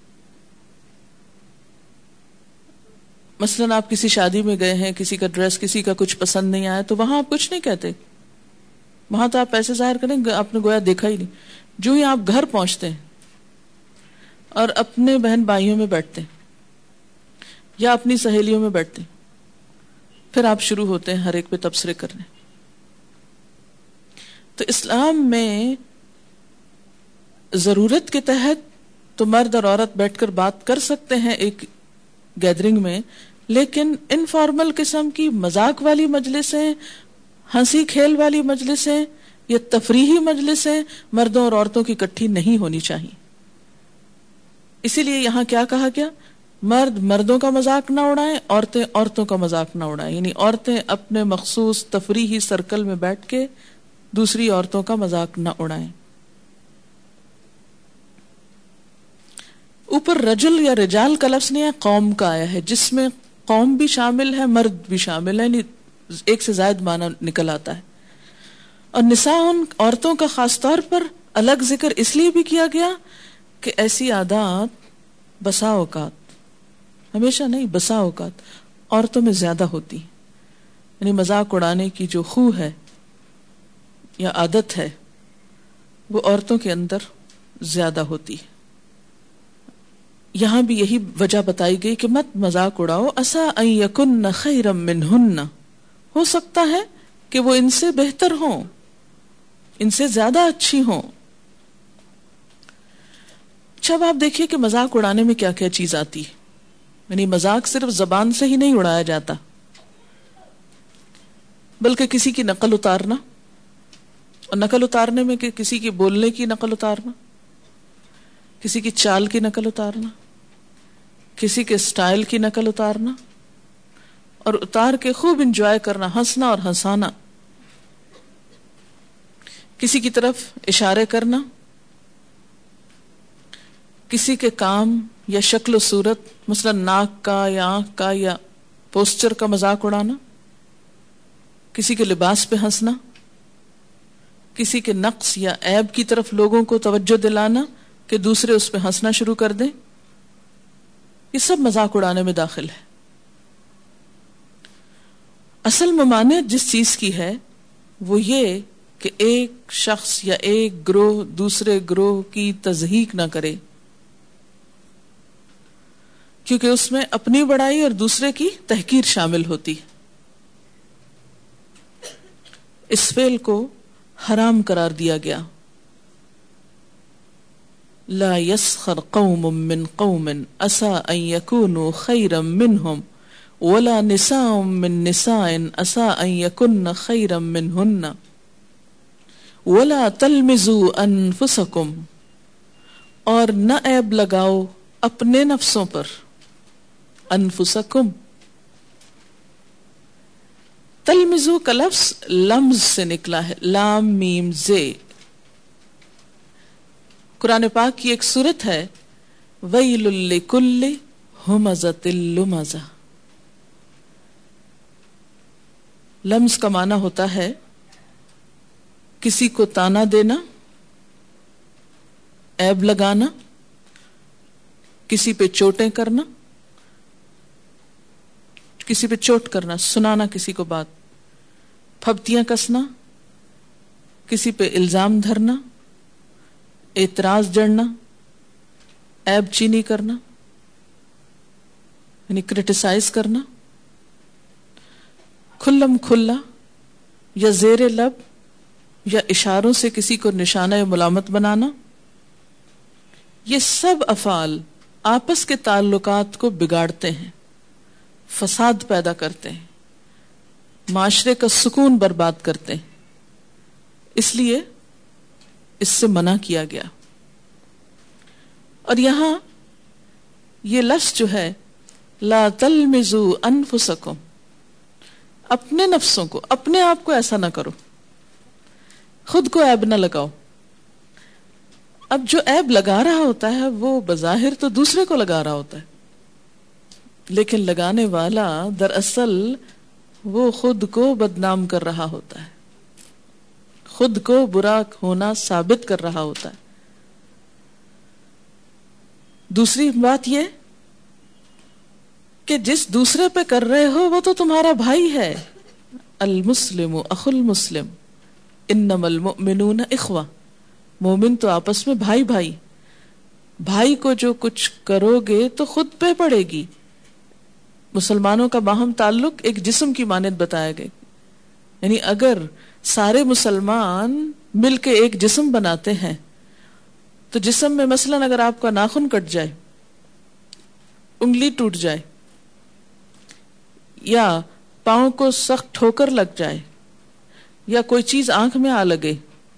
مثلاً آپ کسی شادی میں گئے ہیں، کسی کا ڈریس کسی کا کچھ پسند نہیں آیا، تو وہاں آپ کچھ نہیں کہتے، وہاں تو آپ ایسے ظاہر کریں آپ نے گویا دیکھا ہی نہیں. جو ہی آپ گھر پہنچتے ہیں اور اپنے بہن بھائیوں میں بیٹھتے ہیں یا اپنی سہیلیوں میں بیٹھتے ہیں، پھر آپ شروع ہوتے ہیں ہر ایک پہ تبصرے کرنے. تو اسلام میں ضرورت کے تحت تو مرد اور عورت بیٹھ کر بات کر سکتے ہیں ایک گیدرنگ میں، لیکن انفارمل قسم کی مذاق والی مجلسیں، ہنسی کھیل والی مجلسیں یا تفریحی مجلسیں مردوں اور عورتوں کی اکٹھی نہیں ہونی چاہیے. اسی لیے یہاں کیا کہا گیا؟ مرد مردوں کا مذاق نہ اڑائیں، عورتیں عورتوں کا مذاق نہ اڑائیں. یعنی عورتیں اپنے مخصوص تفریحی سرکل میں بیٹھ کے دوسری عورتوں کا مذاق نہ اڑائیں. اوپر رجل یا رجال کا لفظ نہیں ہے، قوم کا آیا ہے، جس میں قوم بھی شامل ہے، مرد بھی شامل ہے، یعنی ایک سے زائد معنی نکل آتا ہے. اور نساء ان عورتوں کا خاص طور پر الگ ذکر اس لیے بھی کیا گیا کہ ایسی عادات بسا اوقات، ہمیشہ نہیں بسا اوقات عورتوں میں زیادہ ہوتی ہیں. یعنی مذاق اڑانے کی جو خو ہے یا عادت ہے وہ عورتوں کے اندر زیادہ ہوتی ہے. یہاں بھی یہی وجہ بتائی گئی کہ مت مذاق اڑاؤ، عسیٰ ان یکن خیرا منہن، ہو سکتا ہے کہ وہ ان سے بہتر ہوں، ان سے زیادہ اچھی ہوں. اچھا اب آپ دیکھیے کہ مذاق اڑانے میں کیا کیا چیز آتی ہے. یعنی مذاق صرف زبان سے ہی نہیں اڑایا جاتا، بلکہ کسی کی نقل اتارنا، اور نقل اتارنے میں کہ کسی کی بولنے کی نقل اتارنا، کسی کی چال کی نقل اتارنا، کسی کے سٹائل کی نقل اتارنا، اور اتار کے خوب انجوائے کرنا، ہنسنا اور ہنسانا، کسی کی طرف اشارے کرنا، کسی کے کام یا شکل و صورت مثلا ناک کا یا آنکھ کا یا پوسچر کا مذاق اڑانا، کسی کے لباس پہ ہنسنا، کسی کے نقص یا عیب کی طرف لوگوں کو توجہ دلانا کہ دوسرے اس پہ ہنسنا شروع کر دیں، یہ سب مذاق اڑانے میں داخل ہے. اصل ممانعت جس چیز کی ہے وہ یہ کہ ایک شخص یا ایک گروہ دوسرے گروہ کی تضحیک نہ کرے، کیونکہ اس میں اپنی بڑائی اور دوسرے کی تحقیر شامل ہوتی ہے. اس فعل کو حرام قرار دیا گیا. لا يسخر قوم من قوم عسى ان يكونوا خيرا منهم ولا نساء من نساء عسى ان يكن خيرا منهن ولا تلمزوا انفسكم، اور نہ عیب لگاؤ اپنے نفسوں پر. انفسکم، تلمزو کا لفظ لمز سے نکلا ہے، لام میم زے. قرآن پاک کی ایک سورت ہے ویل لکل ہمزۃ لمزہ. لمز کا معنی ہوتا ہے کسی کو تانا دینا، عیب لگانا، کسی پہ چوٹیں کرنا، کسی پہ چوٹ کرنا، سنانا کسی کو بات، پھبتیاں کسنا، کسی پہ الزام دھرنا، اعتراض جڑنا، عیب چینی کرنا، یعنی کرٹیسائز کرنا. کھلم کھلا یا زیر لب یا اشاروں سے کسی کو نشانہ ملامت بنانا، یہ سب افعال آپس کے تعلقات کو بگاڑتے ہیں، فساد پیدا کرتے ہیں، معاشرے کا سکون برباد کرتے ہیں، اس لیے اس سے منع کیا گیا۔ اور یہاں یہ لفظ جو ہے لا تلمزوا انفسکم، اپنے نفسوں کو، اپنے آپ کو ایسا نہ کرو، خود کو عیب نہ لگاؤ۔ اب جو عیب لگا رہا ہوتا ہے وہ بظاہر تو دوسرے کو لگا رہا ہوتا ہے، لیکن لگانے والا دراصل وہ خود کو بدنام کر رہا ہوتا ہے، خود کو برا ہونا ثابت کر رہا ہوتا ہے۔ دوسری بات یہ کہ جس دوسرے پہ کر رہے ہو وہ تو تمہارا بھائی ہے، المسلم اخو المسلم انما المؤمنون اخوہ، مومن تو آپس میں بھائی بھائی، بھائی کو جو کچھ کرو گے تو خود پہ پڑے گی۔ مسلمانوں کا باہم تعلق ایک جسم کی مانند بتایا گیا، یعنی اگر سارے مسلمان مل کے ایک جسم بناتے ہیں تو جسم میں مثلاً اگر آپ کا ناخن کٹ جائے، انگلی ٹوٹ جائے یا پاؤں کو سخت ٹھوکر لگ جائے یا کوئی چیز آنکھ میں آ لگے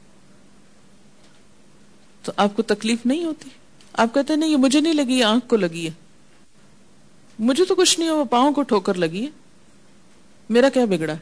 تو آپ کو تکلیف نہیں ہوتی؟ آپ کہتے ہیں نہیں یہ مجھے نہیں لگی، یہ آنکھ کو لگی ہے، مجھے تو کچھ نہیں ہوا، پاؤں کو ٹھوکر لگی ہے، میرا کیا بگڑا؟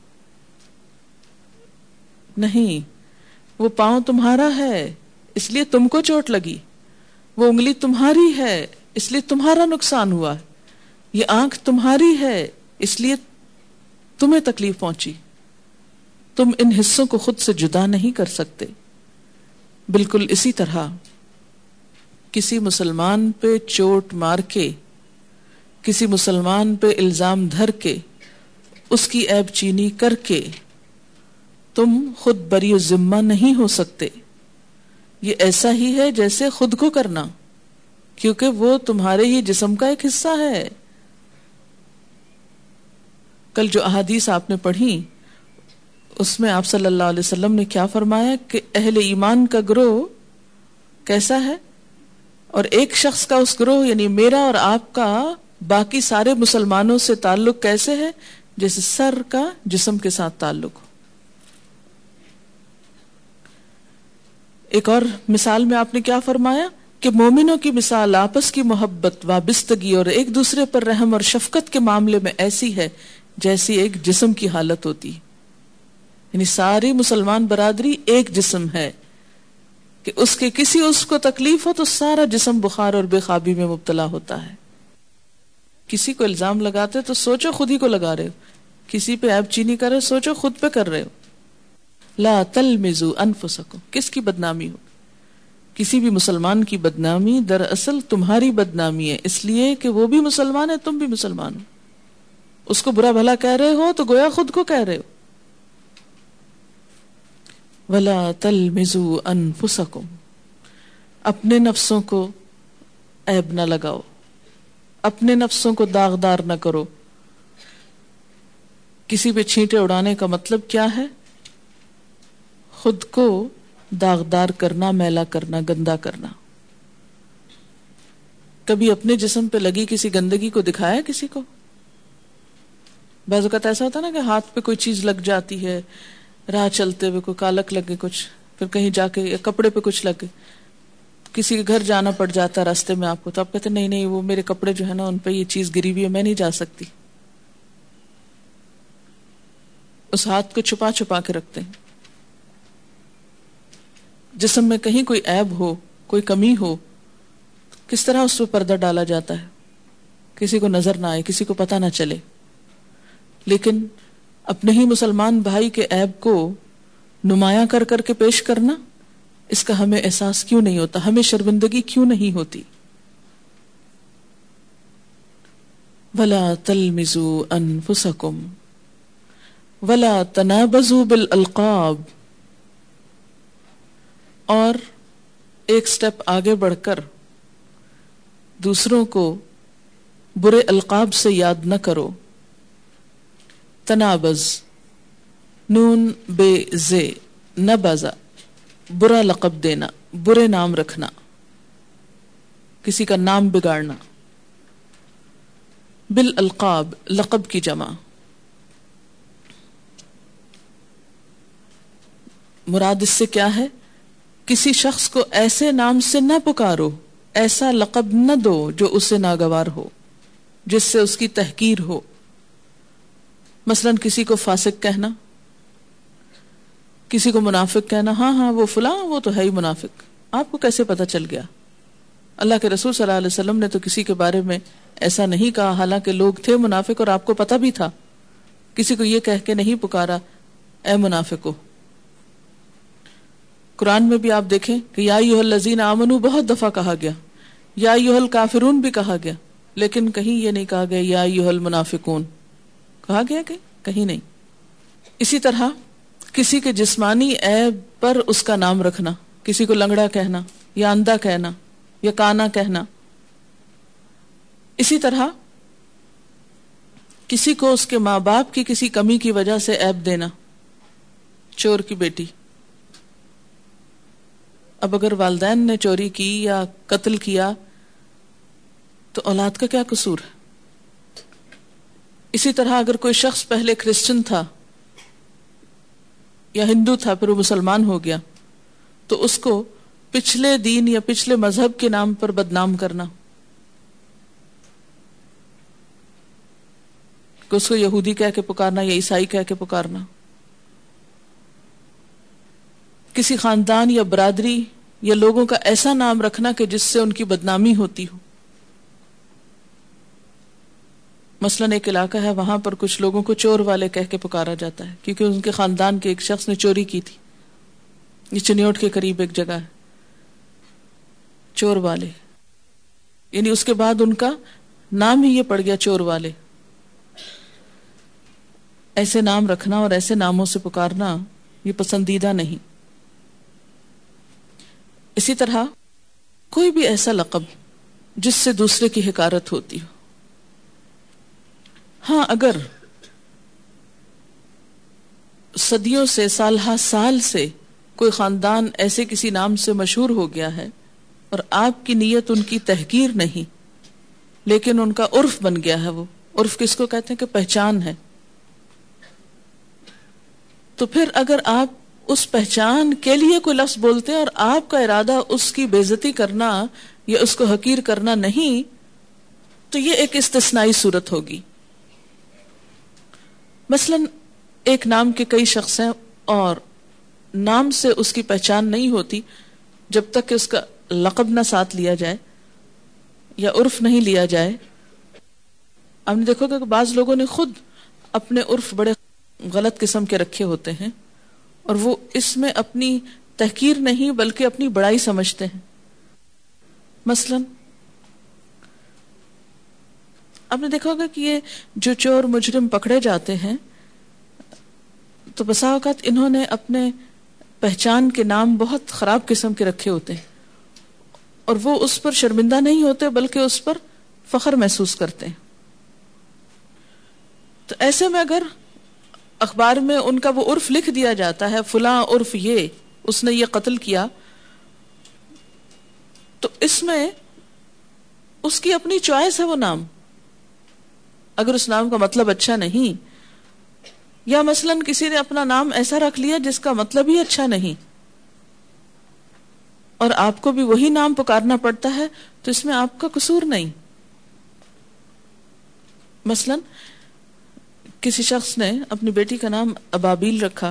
نہیں، وہ پاؤں تمہارا ہے اس لیے تم کو چوٹ لگی، وہ انگلی تمہاری ہے اس لیے تمہارا نقصان ہوا، یہ آنکھ تمہاری ہے اس لیے تمہیں تکلیف پہنچی، تم ان حصوں کو خود سے جدا نہیں کر سکتے۔ بالکل اسی طرح کسی مسلمان پہ چوٹ مار کے، کسی مسلمان پہ الزام دھر کے، اس کی عیب چینی کر کے تم خود بری ذمہ نہیں ہو سکتے۔ یہ ایسا ہی ہے جیسے خود کو کرنا، کیونکہ وہ تمہارے ہی جسم کا ایک حصہ ہے۔ کل جو احادیث آپ نے پڑھی اس میں آپ صلی اللہ علیہ وسلم نے کیا فرمایا کہ اہل ایمان کا گروہ کیسا ہے، اور ایک شخص کا اس گروہ یعنی میرا اور آپ کا باقی سارے مسلمانوں سے تعلق کیسے ہے، جیسے سر کا جسم کے ساتھ تعلق ہو۔ ایک اور مثال میں آپ نے کیا فرمایا کہ مومنوں کی مثال آپس کی محبت، وابستگی اور ایک دوسرے پر رحم اور شفقت کے معاملے میں ایسی ہے جیسی ایک جسم کی حالت ہوتی، یعنی ساری مسلمان برادری ایک جسم ہے کہ اس کے کسی عضو کو تکلیف ہو تو سارا جسم بخار اور بے خوابی میں مبتلا ہوتا ہے۔ کسی کو الزام لگاتے تو سوچو خود ہی کو لگا رہے ہو، کسی پہ عیب چینی کر رہے سوچو خود پہ کر رہے ہو۔ لا تلمزوا انفسکم، کس کی بدنامی ہو؟ کسی بھی مسلمان کی بدنامی دراصل تمہاری بدنامی ہے، اس لیے کہ وہ بھی مسلمان ہے، تم بھی مسلمان ہو۔ اس کو برا بھلا کہہ رہے ہو تو گویا خود کو کہہ رہے ہو۔ ولا تلمزوا انفسکم، اپنے نفسوں کو عیب نہ لگاؤ، اپنے نفسوں کو داغدار نہ کرو۔ کسی پہ چھینٹے اڑانے کا مطلب کیا ہے؟ خود کو داغدار کرنا، میلا کرنا، گندا کرنا۔ کبھی اپنے جسم پہ لگی کسی گندگی کو دکھایا کسی کو؟ بعض اوقات ایسا ہوتا نا کہ ہاتھ پہ کوئی چیز لگ جاتی ہے، راہ چلتے ہوئے کوئی کالک لگے کچھ، پھر کہیں جا کے کپڑے پہ کچھ لگے، کسی کے گھر جانا پڑ جاتا ہے راستے میں آپ کو، تو آپ کہتے نہیں نہیں وہ میرے کپڑے جو ہے نا ان پہ یہ چیز گری ہوئی ہے، میں نہیں جا سکتی۔ اس ہاتھ کو چھپا چھپا کے رکھتے ہیں۔ جسم میں کہیں کوئی عیب ہو، کوئی کمی ہو، کس طرح اس پہ پردہ ڈالا جاتا ہے، کسی کو نظر نہ آئے، کسی کو پتہ نہ چلے۔ لیکن اپنے ہی مسلمان بھائی کے عیب کو نمایاں کر کر کے پیش کرنا، اس کا ہمیں احساس کیوں نہیں ہوتا، ہمیں شرمندگی کیوں نہیں ہوتی؟ ولا تلمزوا انفسکم ولا تنابزوا بالالقاب، اور ایک سٹیپ آگے بڑھ کر دوسروں کو برے القاب سے یاد نہ کرو۔ تنابز، نون بے زے، نبزا، برا لقب دینا، برے نام رکھنا، کسی کا نام بگاڑنا. بالالقاب، لقب کی جمع. مراد اس سے کیا ہے؟ کسی شخص کو ایسے نام سے نہ پکارو، ایسا لقب نہ دو جو اسے ناگوار ہو، جس سے اس کی تحقیر ہو. مثلا کسی کو فاسق کہنا، کسی کو منافق کہنا. ہاں وہ فلاں، وہ تو ہے ہی منافق. آپ کو کیسے پتہ چل گیا؟ اللہ کے رسول صلی اللہ علیہ وسلم نے تو کسی کے بارے میں ایسا نہیں کہا، حالانکہ لوگ تھے منافق اور آپ کو پتہ بھی تھا. کسی کو یہ کہہ کے نہیں پکارا اے منافقو. قرآن میں بھی آپ دیکھیں کہ یا ایھا الذین آمنوا بہت دفعہ کہا گیا، یا ایھا الکافرون بھی کہا گیا، لیکن کہیں یہ نہیں کہا گیا یا ایھا المنافقون. کہا گیا کہ کہیں نہیں. اسی طرح کسی کے جسمانی عیب پر اس کا نام رکھنا، کسی کو لنگڑا کہنا یا اندھا کہنا یا کانا کہنا. اسی طرح کسی کو اس کے ماں باپ کی کسی کمی کی وجہ سے عیب دینا، چور کی بیٹی. اب اگر والدین نے چوری کی یا قتل کیا تو اولاد کا کیا قصور ہے؟ اسی طرح اگر کوئی شخص پہلے کرسچن تھا یا ہندو تھا پھر وہ مسلمان ہو گیا تو اس کو پچھلے دین یا پچھلے مذہب کے نام پر بدنام کرنا، کہ اس کو یہودی کہہ کے پکارنا یا عیسائی کہہ کے پکارنا. کسی خاندان یا برادری یا لوگوں کا ایسا نام رکھنا کہ جس سے ان کی بدنامی ہوتی ہو. مثلا ایک علاقہ ہے، وہاں پر کچھ لوگوں کو چور والے کہہ کے پکارا جاتا ہے کیونکہ ان کے خاندان کے ایک شخص نے چوری کی تھی. یہ چنیوٹ کے قریب ایک جگہ ہے، چور والے، یعنی اس کے بعد ان کا نام ہی یہ پڑ گیا چور والے. ایسے نام رکھنا اور ایسے ناموں سے پکارنا یہ پسندیدہ نہیں. اسی طرح کوئی بھی ایسا لقب جس سے دوسرے کی حقارت ہوتی ہو. ہاں اگر صدیوں سے، سالہ سال سے کوئی خاندان ایسے کسی نام سے مشہور ہو گیا ہے اور آپ کی نیت ان کی تحقیر نہیں لیکن ان کا عرف بن گیا ہے، وہ عرف کس کو کہتے ہیں کہ پہچان ہے، تو پھر اگر آپ اس پہچان کے لیے کوئی لفظ بولتے ہیں اور آپ کا ارادہ اس کی بے عزتی کرنا یا اس کو حقیر کرنا نہیں، تو یہ ایک استثنائی صورت ہوگی. مثلا ایک نام کے کئی شخص ہیں اور نام سے اس کی پہچان نہیں ہوتی جب تک کہ اس کا لقب نہ ساتھ لیا جائے یا عرف نہیں لیا جائے. آپ نے دیکھو کہ بعض لوگوں نے خود اپنے عرف بڑے غلط قسم کے رکھے ہوتے ہیں اور وہ اس میں اپنی تحقیر نہیں بلکہ اپنی بڑائی سمجھتے ہیں. مثلا آپ نے دیکھا ہوگا کہ یہ جو چور مجرم پکڑے جاتے ہیں تو بسا اوقات انہوں نے اپنے پہچان کے نام بہت خراب قسم کے رکھے ہوتے ہیں اور وہ اس پر شرمندہ نہیں ہوتے بلکہ اس پر فخر محسوس کرتے ہیں. تو ایسے میں اگر اخبار میں ان کا وہ عرف لکھ دیا جاتا ہے فلاں عرف یہ اس نے یہ قتل کیا، تو اس میں اس کی اپنی چوائس ہے وہ نام. اگر اس نام کا مطلب اچھا نہیں، یا مثلا کسی نے اپنا نام ایسا رکھ لیا جس کا مطلب ہی اچھا نہیں اور آپ کو بھی وہی نام پکارنا پڑتا ہے، تو اس میں آپ کا قصور نہیں. مثلا کسی شخص نے اپنی بیٹی کا نام ابابیل رکھا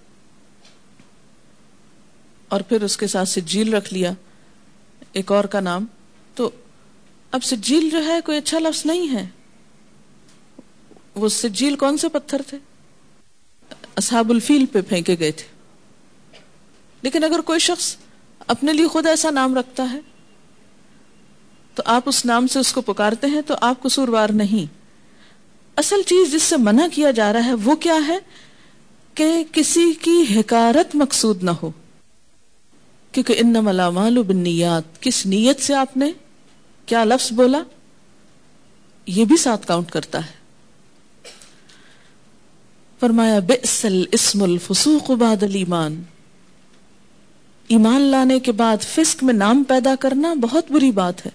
اور پھر اس کے ساتھ سجیل رکھ لیا ایک اور کا نام. تو اب سجیل جو ہے کوئی اچھا لفظ نہیں ہے. وہ سجیل کون سے پتھر تھے؟ اصحاب الفیل پہ پھینکے گئے تھے. لیکن اگر کوئی شخص اپنے لیے خود ایسا نام رکھتا ہے تو آپ اس نام سے اس کو پکارتے ہیں تو آپ قصوروار نہیں. اصل چیز جس سے منع کیا جا رہا ہے وہ کیا ہے کہ کسی کی حقارت مقصود نہ ہو، کیونکہ انما الاعمال بالنیات، کس نیت سے آپ نے کیا لفظ بولا یہ بھی ساتھ کاؤنٹ کرتا ہے. فرمایا بئس الاسم الفسوق بعد الایمان، ایمان لانے کے بعد فسق میں نام پیدا کرنا بہت بری بات ہے.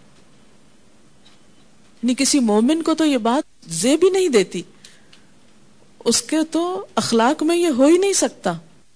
یعنی کسی مومن کو تو یہ بات زیب ہی نہیں دیتی، اس کے تو اخلاق میں یہ ہو ہی نہیں سکتا.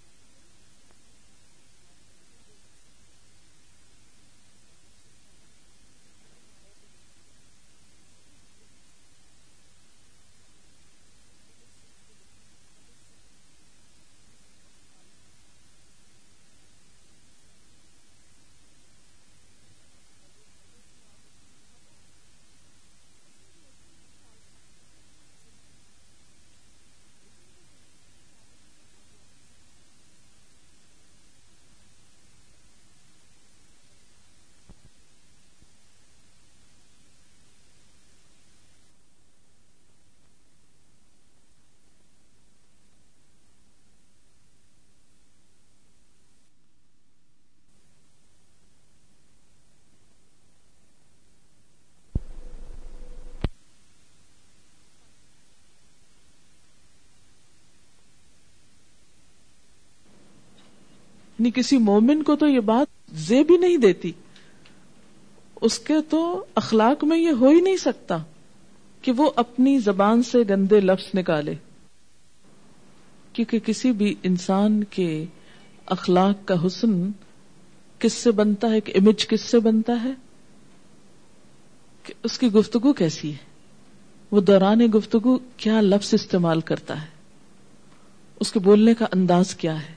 کسی مومن کو تو یہ بات زیب ہی نہیں دیتی، اس کے تو اخلاق میں یہ ہو ہی نہیں سکتا کہ وہ اپنی زبان سے گندے لفظ نکالے. کیونکہ کسی بھی انسان کے اخلاق کا حسن کس سے بنتا ہے، کہ امیج کس سے بنتا ہے، کہ اس کی گفتگو کیسی ہے، وہ دوران گفتگو کیا لفظ استعمال کرتا ہے، اس کے بولنے کا انداز کیا ہے،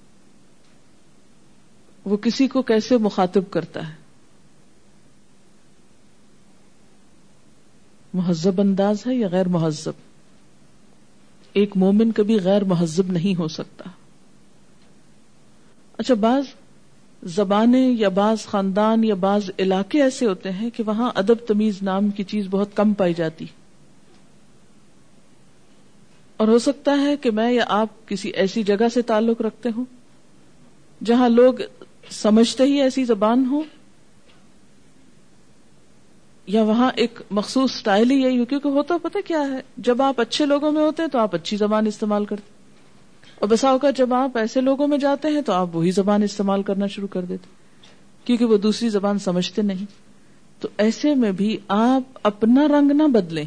وہ کسی کو کیسے مخاطب کرتا ہے، مہذب انداز ہے یا غیر مہذب. ایک مومن کبھی غیر مہذب نہیں ہو سکتا. اچھا، بعض زبانیں یا بعض خاندان یا بعض علاقے ایسے ہوتے ہیں کہ وہاں ادب تمیز نام کی چیز بہت کم پائی جاتی، اور ہو سکتا ہے کہ میں یا آپ کسی ایسی جگہ سے تعلق رکھتے ہوں جہاں لوگ سمجھتے ہی ایسی زبان ہو، یا وہاں ایک مخصوص سٹائل ہی یہی ہو. کیونکہ ہوتا پتہ کیا ہے، جب آپ اچھے لوگوں میں ہوتے ہیں تو آپ اچھی زبان استعمال کرتے، اور بسا اوقات جب آپ ایسے لوگوں میں جاتے ہیں تو آپ وہی زبان استعمال کرنا شروع کر دیتے کیونکہ وہ دوسری زبان سمجھتے نہیں. تو ایسے میں بھی آپ اپنا رنگ نہ بدلیں.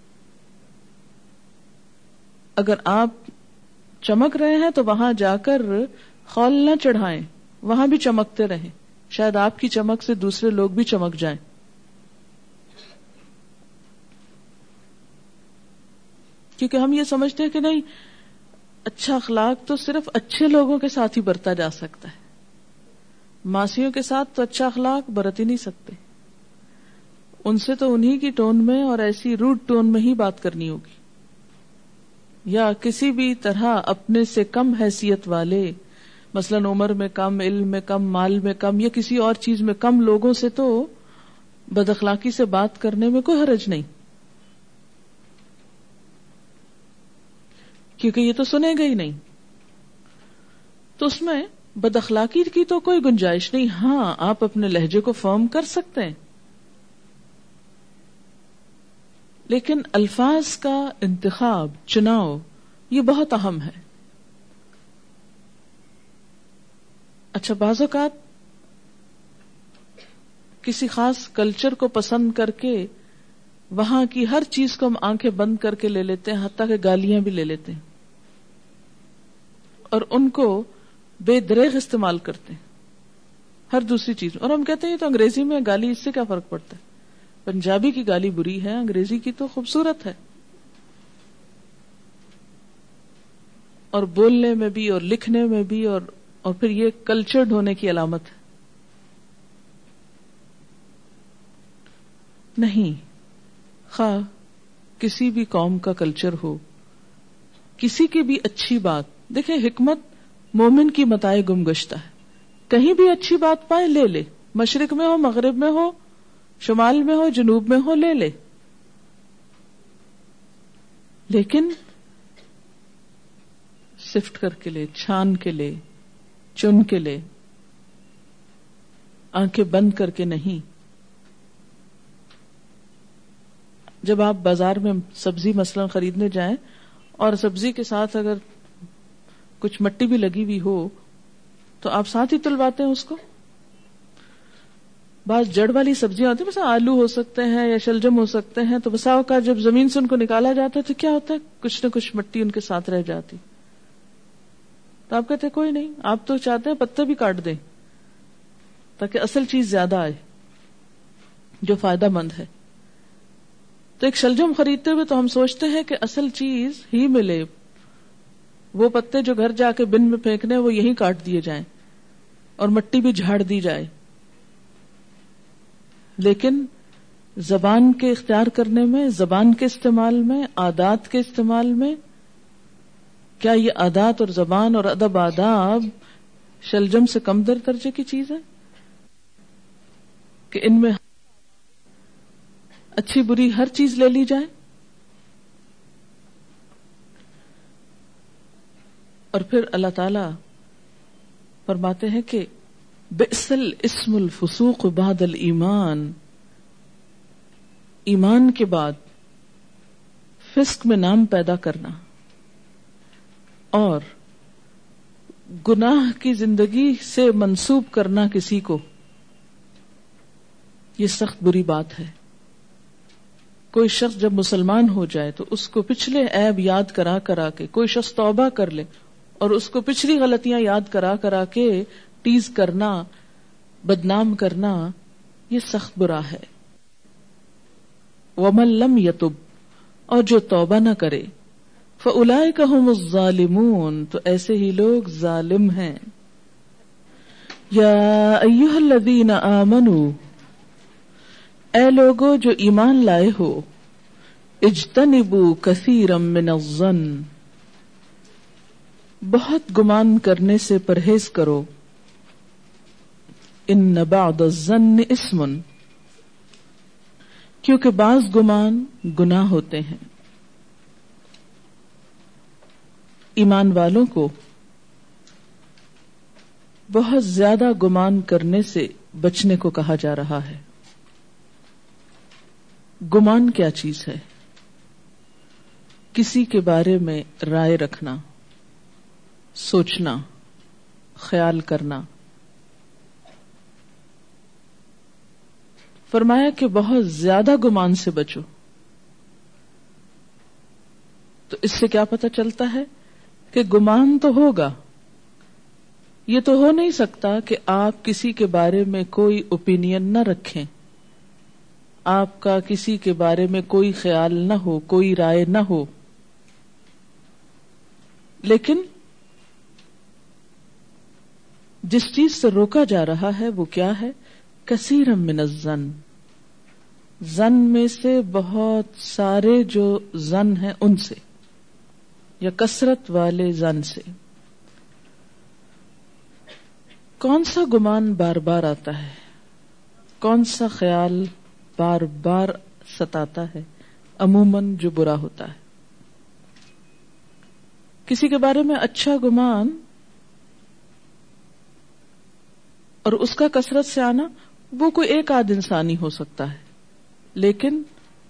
اگر آپ چمک رہے ہیں تو وہاں جا کر خول نہ چڑھائیں، وہاں بھی چمکتے رہیں، شاید آپ کی چمک سے دوسرے لوگ بھی چمک جائیں. کیونکہ ہم یہ سمجھتے ہیں کہ نہیں، اچھا اخلاق تو صرف اچھے لوگوں کے ساتھ ہی برتا جا سکتا ہے، معصیوں کے ساتھ تو اچھا اخلاق برت ہی نہیں سکتے، ان سے تو انہی کی ٹون میں اور ایسی روڈ ٹون میں ہی بات کرنی ہوگی. یا کسی بھی طرح اپنے سے کم حیثیت والے، مثلا عمر میں کم، علم میں کم، مال میں کم، یا کسی اور چیز میں کم لوگوں سے تو بد اخلاقی سے بات کرنے میں کوئی حرج نہیں، کیونکہ یہ تو سنے گا ہی نہیں، تو اس میں بد اخلاقی کی تو کوئی گنجائش نہیں. ہاں، آپ اپنے لہجے کو فرم کر سکتے ہیں، لیکن الفاظ کا انتخاب، چناؤ، یہ بہت اہم ہے. اچھا، بعض اوقات کسی خاص کلچر کو پسند کر کے وہاں کی ہر چیز کو ہم آنکھیں بند کر کے لے لیتے ہیں، حتیٰ کہ گالیاں بھی لے لیتے ہیں، اور ان کو بے دریغ استعمال کرتے ہیں ہر دوسری چیز. اور ہم کہتے ہیں تو انگریزی میں گالی، اس سے کیا فرق پڑتا ہے، پنجابی کی گالی بری ہے، انگریزی کی تو خوبصورت ہے، اور بولنے میں بھی اور لکھنے میں بھی، اور پھر یہ کلچرڈ ہونے کی علامت ہے. نہیں، خواہ کسی بھی قوم کا کلچر ہو، کسی کی بھی اچھی بات، دیکھیں حکمت مومن کی متاع گم گشتہ ہے، کہیں بھی اچھی بات پائے لے لے، مشرق میں ہو، مغرب میں ہو، شمال میں ہو، جنوب میں ہو، لے لے، لیکن سفٹ کر کے لے، چھان کے لے، چن کے لے، آنکھیں بند کر کے نہیں. جب آپ بازار میں سبزی مثلا خریدنے جائیں اور سبزی کے ساتھ اگر کچھ مٹی بھی لگی ہوئی ہو تو آپ ساتھ ہی تلواتے ہیں اس کو. بعض جڑ والی سبزیاں ہوتی ہیں، مثلا آلو ہو سکتے ہیں یا شلجم ہو سکتے ہیں، تو بسا اوقات جب زمین سے ان کو نکالا جاتا ہے تو کیا ہوتا ہے، کچھ نہ کچھ مٹی ان کے ساتھ رہ جاتی. تو آپ کہتے ہیں کوئی نہیں، آپ تو چاہتے ہیں پتے بھی کاٹ دیں تاکہ اصل چیز زیادہ آئے جو فائدہ مند ہے. تو ایک شلجم خریدتے ہوئے تو ہم سوچتے ہیں کہ اصل چیز ہی ملے، وہ پتے جو گھر جا کے بن میں پھینکنے وہ یہیں کاٹ دیے جائیں اور مٹی بھی جھاڑ دی جائے. لیکن زبان کے اختیار کرنے میں، زبان کے استعمال میں، عادات کے استعمال میں، کیا یہ عادات اور زبان اور ادب آداب شلجم سے کم در درجے کی چیز ہے کہ ان میں اچھی بری ہر چیز لے لی جائے؟ اور پھر اللہ تعالی فرماتے ہیں کہ بئس الاسم الفسوق بعد الایمان، ایمان کے بعد فسق میں نام پیدا کرنا اور گناہ کی زندگی سے منسوب کرنا کسی کو، یہ سخت بری بات ہے. کوئی شخص جب مسلمان ہو جائے تو اس کو پچھلے عیب یاد کرا کرا کے، کوئی شخص توبہ کر لے اور اس کو پچھلی غلطیاں یاد کرا کرا کے ٹیز کرنا، بدنام کرنا، یہ سخت برا ہے. وَمَن لَّمْ يَتُبْ، اور جو توبہ نہ کرے، فَأُولَئِكَ هُمُ الظَّالِمُونَ، تو ایسے ہی لوگ ظالم ہیں. یا ایھا الذین آمنوا، اے لوگو جو ایمان لائے ہو، اجتنبوا کثیرا من الظن، بہت گمان کرنے سے پرہیز کرو. ان بعض الظن اسم، کیونکہ بعض گمان گناہ ہوتے ہیں. ایمان والوں کو بہت زیادہ گمان کرنے سے بچنے کو کہا جا رہا ہے. گمان کیا چیز ہے؟ کسی کے بارے میں رائے رکھنا، سوچنا، خیال کرنا. فرمایا کہ بہت زیادہ گمان سے بچو. تو اس سے کیا پتہ چلتا ہے کہ گمان تو ہوگا. یہ تو ہو نہیں سکتا کہ آپ کسی کے بارے میں کوئی اوپینین نہ رکھیں، آپ کا کسی کے بارے میں کوئی خیال نہ ہو، کوئی رائے نہ ہو. لیکن جس چیز سے روکا جا رہا ہے وہ کیا ہے؟ کثیر من الظن، ظن میں سے بہت سارے جو ظن ہیں ان سے، یا کثرت والے ظن سے. کون سا گمان بار بار آتا ہے؟ کون سا خیال بار بار ستاتا ہے؟ عموماً جو برا ہوتا ہے. کسی کے بارے میں اچھا گمان اور اس کا کثرت سے آنا، وہ کوئی ایک آدھ انسان ہی ہو سکتا ہے، لیکن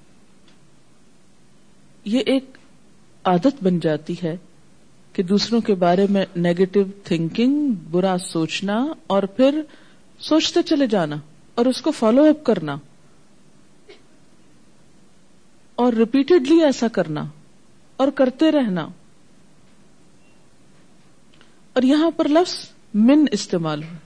یہ ایک عادت بن جاتی ہے کہ دوسروں کے بارے میں نیگیٹو تھنکنگ، برا سوچنا، اور پھر سوچتے چلے جانا اور اس کو فالو اپ کرنا اور ریپیٹڈلی ایسا کرنا اور کرتے رہنا. اور یہاں پر لفظ من استعمال ہوا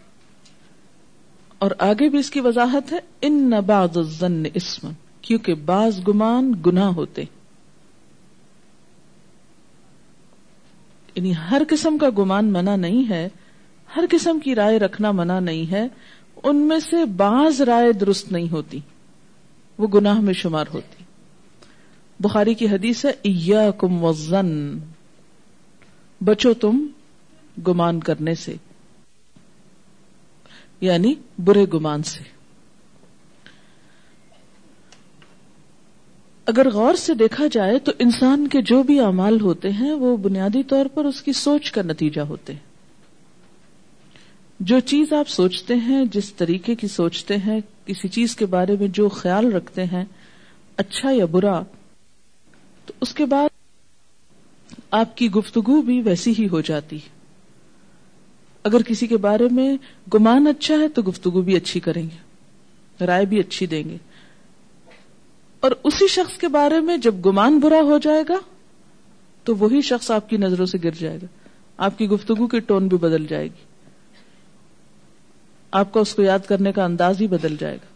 اور آگے بھی اس کی وضاحت ہے، ان بعض الظن اسم، کیونکہ بعض گمان گناہ ہوتے. یعنی ہر قسم کا گمان منع نہیں ہے، ہر قسم کی رائے رکھنا منع نہیں ہے، ان میں سے بعض رائے درست نہیں ہوتی، وہ گناہ میں شمار ہوتی. بخاری کی حدیث ہے، ایاکم والظن، بچو تم گمان کرنے سے، یعنی برے گمان سے. اگر غور سے دیکھا جائے تو انسان کے جو بھی اعمال ہوتے ہیں وہ بنیادی طور پر اس کی سوچ کا نتیجہ ہوتے ہیں. جو چیز آپ سوچتے ہیں، جس طریقے کی سوچتے ہیں، کسی چیز کے بارے میں جو خیال رکھتے ہیں، اچھا یا برا، تو اس کے بعد آپ کی گفتگو بھی ویسی ہی ہو جاتی. اگر کسی کے بارے میں گمان اچھا ہے تو گفتگو بھی اچھی کریں گے، رائے بھی اچھی دیں گے. اور اسی شخص کے بارے میں جب گمان برا ہو جائے گا تو وہی شخص آپ کی نظروں سے گر جائے گا، آپ کی گفتگو کی ٹون بھی بدل جائے گی، آپ کا اس کو یاد کرنے کا انداز ہی بدل جائے گا.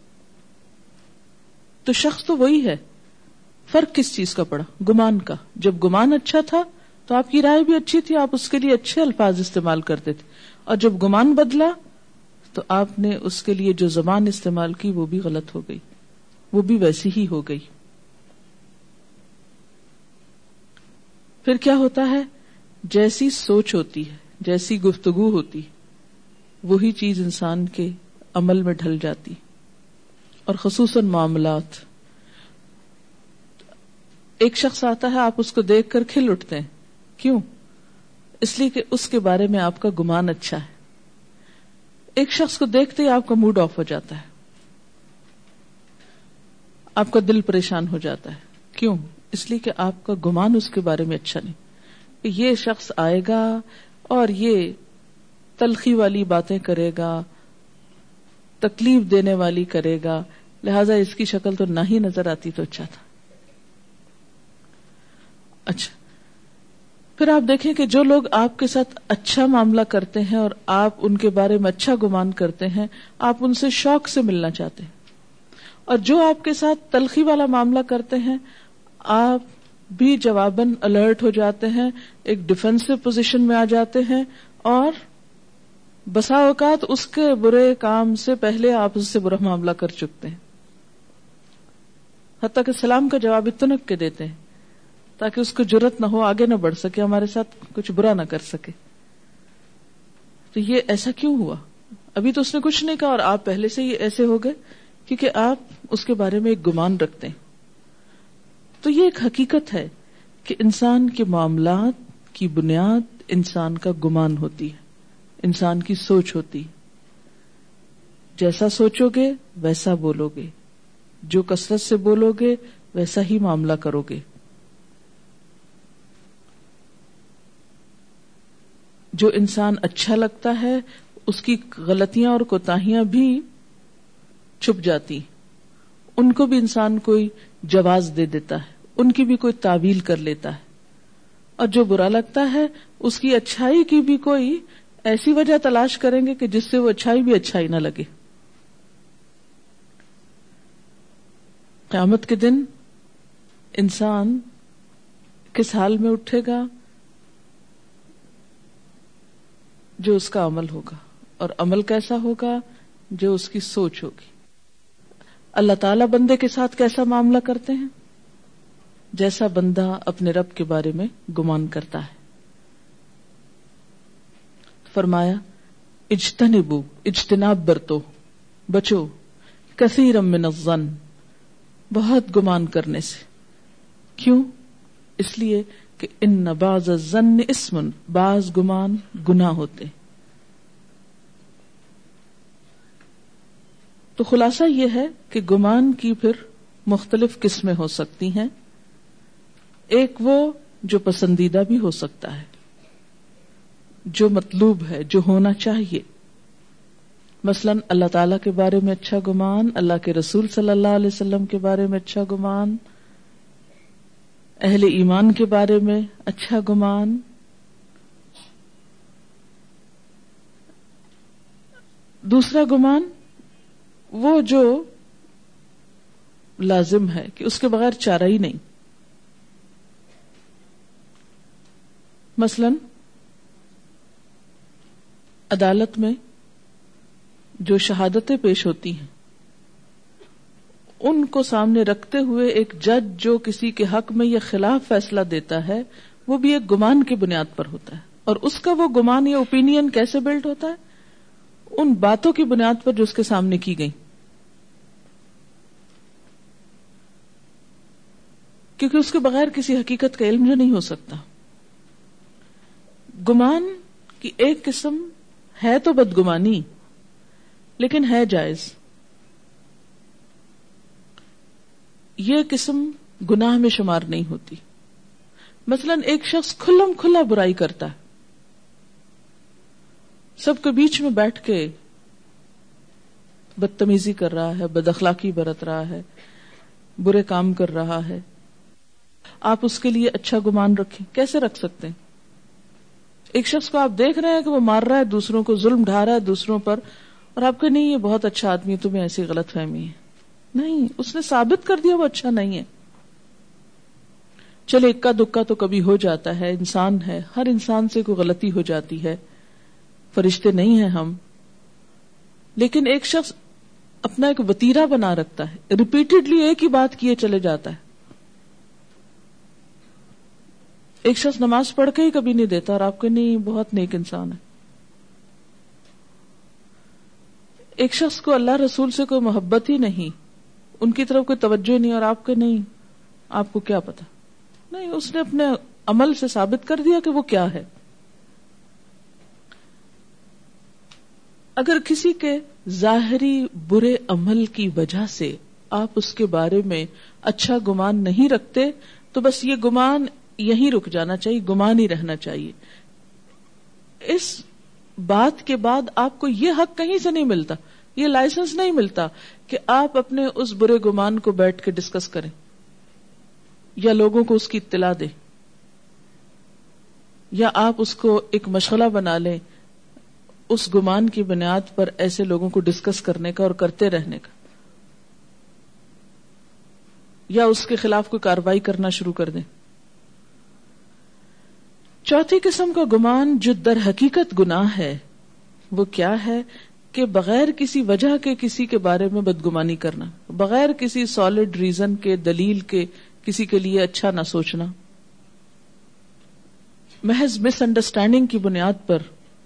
تو شخص تو وہی ہے، فرق کس چیز کا پڑا؟ گمان کا. جب گمان اچھا تھا تو آپ کی رائے بھی اچھی تھی، آپ اس کے لیے اچھے الفاظ استعمال کرتے تھے، اور جب گمان بدلا تو آپ نے اس کے لیے جو زبان استعمال کی وہ بھی غلط ہو گئی، وہ بھی ویسی ہی ہو گئی. پھر کیا ہوتا ہے؟ جیسی سوچ ہوتی ہے، جیسی گفتگو ہوتی، وہی چیز انسان کے عمل میں ڈھل جاتی. اور خصوصاً معاملات. ایک شخص آتا ہے، آپ اس کو دیکھ کر کھل اٹھتے ہیں. کیوں؟ اس لیے کہ اس کے بارے میں آپ کا گمان اچھا ہے. ایک شخص کو دیکھتے ہی آپ کا موڈ آف ہو جاتا ہے، آپ کا دل پریشان ہو جاتا ہے. کیوں؟ اس لیے کہ آپ کا گمان اس کے بارے میں اچھا نہیں. یہ شخص آئے گا اور یہ تلخی والی باتیں کرے گا، تکلیف دینے والی کرے گا، لہذا اس کی شکل تو نہ ہی نظر آتی تو اچھا تھا. اچھا، پھر آپ دیکھیں کہ جو لوگ آپ کے ساتھ اچھا معاملہ کرتے ہیں اور آپ ان کے بارے میں اچھا گمان کرتے ہیں، آپ ان سے شوق سے ملنا چاہتے ہیں. اور جو آپ کے ساتھ تلخی والا معاملہ کرتے ہیں، آپ بھی جواباً الرٹ ہو جاتے ہیں، ایک ڈیفینسو پوزیشن میں آ جاتے ہیں، اور بسا اوقات اس کے برے کام سے پہلے آپ اس سے برا معاملہ کر چکتے ہیں. حتیٰ کہ سلام کا جواب اتنک کے دیتے ہیں تاکہ اس کو جرت نہ ہو، آگے نہ بڑھ سکے، ہمارے ساتھ کچھ برا نہ کر سکے. تو یہ ایسا کیوں ہوا؟ ابھی تو اس نے کچھ نہیں کہا اور آپ پہلے سے ہی ایسے ہو گئے، کیونکہ آپ اس کے بارے میں ایک گمان رکھتے ہیں. تو یہ ایک حقیقت ہے کہ انسان کے معاملات کی بنیاد انسان کا گمان ہوتی ہے، انسان کی سوچ ہوتی. جیسا سوچو گے ویسا بولو گے، جو کثرت سے بولو گے ویسا ہی معاملہ کرو گے. جو انسان اچھا لگتا ہے اس کی غلطیاں اور کوتاہیاں بھی چھپ جاتی، ان کو بھی انسان کوئی جواز دے دیتا ہے، ان کی بھی کوئی تعویل کر لیتا ہے. اور جو برا لگتا ہے اس کی اچھائی کی بھی کوئی ایسی وجہ تلاش کریں گے کہ جس سے وہ اچھائی بھی اچھائی نہ لگے. قیامت کے دن انسان کس حال میں اٹھے گا؟ جو اس کا عمل ہوگا. اور عمل کیسا ہوگا؟ جو اس کی سوچ ہوگی. اللہ تعالیٰ بندے کے ساتھ کیسا معاملہ کرتے ہیں؟ جیسا بندہ اپنے رب کے بارے میں گمان کرتا ہے. فرمایا اجتناب برتو، بچو، کثیرا من الظن، بہت گمان کرنے سے. کیوں؟ اس لیے کہ ان بعض الظن اسم، بعض گمان گناہ ہوتے. تو خلاصہ یہ ہے کہ گمان کی پھر مختلف قسمیں ہو سکتی ہیں. ایک وہ جو پسندیدہ بھی ہو سکتا ہے، جو مطلوب ہے، جو ہونا چاہیے. مثلا اللہ تعالیٰ کے بارے میں اچھا گمان، اللہ کے رسول صلی اللہ علیہ وسلم کے بارے میں اچھا گمان، اہل ایمان کے بارے میں اچھا گمان. دوسرا گمان وہ جو لازم ہے کہ اس کے بغیر چارہ ہی نہیں. مثلا عدالت میں جو شہادتیں پیش ہوتی ہیں ان کو سامنے رکھتے ہوئے ایک جج جو کسی کے حق میں یا خلاف فیصلہ دیتا ہے وہ بھی ایک گمان کی بنیاد پر ہوتا ہے. اور اس کا وہ گمان یا اوپینین کیسے بلڈ ہوتا ہے؟ ان باتوں کی بنیاد پر جو اس کے سامنے کی گئی، کیونکہ اس کے بغیر کسی حقیقت کا علم جو نہیں ہو سکتا. گمان کی ایک قسم ہے تو بدگمانی، لیکن ہے جائز. یہ قسم گناہ میں شمار نہیں ہوتی. مثلا ایک شخص کھلم کھلا برائی کرتا ہے، سب کے بیچ میں بیٹھ کے بدتمیزی کر رہا ہے، بد اخلاقی برت رہا ہے، برے کام کر رہا ہے، آپ اس کے لیے اچھا گمان رکھیں؟ کیسے رکھ سکتے ہیں؟ ایک شخص کو آپ دیکھ رہے ہیں کہ وہ مار رہا ہے دوسروں کو، ظلم ڈھا رہا ہے دوسروں پر، اور آپ کہ نہیں یہ بہت اچھا آدمی ہے، تمہیں ایسی غلط فہمی ہے. نہیں، اس نے ثابت کر دیا وہ اچھا نہیں ہے. چلے اکا دکا تو کبھی ہو جاتا ہے، انسان ہے، ہر انسان سے کوئی غلطی ہو جاتی ہے، فرشتے نہیں ہیں ہم. لیکن ایک شخص اپنا ایک وتیرہ بنا رکھتا ہے، ریپیٹڈلی ایک ہی بات کیے چلے جاتا ہے. ایک شخص نماز پڑھ کے ہی کبھی نہیں دیتا اور آپ کے نہیں بہت نیک انسان ہے. ایک شخص کو اللہ رسول سے کوئی محبت ہی نہیں، ان کی طرف کوئی توجہ نہیں، اور آپ کے نہیں، آپ کو کیا پتا؟ نہیں، اس نے اپنے عمل سے ثابت کر دیا کہ وہ کیا ہے. اگر کسی کے ظاہری برے عمل کی وجہ سے آپ اس کے بارے میں اچھا گمان نہیں رکھتے تو بس یہ گمان یہیں رک جانا چاہیے، گمان ہی رہنا چاہیے. اس بات کے بعد آپ کو یہ حق کہیں سے نہیں ملتا، یہ لائسنس نہیں ملتا کہ آپ اپنے اس برے گمان کو بیٹھ کے ڈسکس کریں یا لوگوں کو اس کی اطلاع دیں، یا آپ اس کو ایک مشغلہ بنا لیں اس گمان کی بنیاد پر ایسے لوگوں کو ڈسکس کرنے کا اور کرتے رہنے کا، یا اس کے خلاف کوئی کارروائی کرنا شروع کر دیں. چوتھی قسم کا گمان جو در حقیقت گناہ ہے وہ کیا ہے کہ بغیر کسی وجہ کے کسی کے بارے میں بدگمانی کرنا، بغیر کسی سالڈ ریزن کے، دلیل کے، کسی کے لیے اچھا نہ سوچنا، محض مس انڈرسٹینڈنگ کی بنیاد پر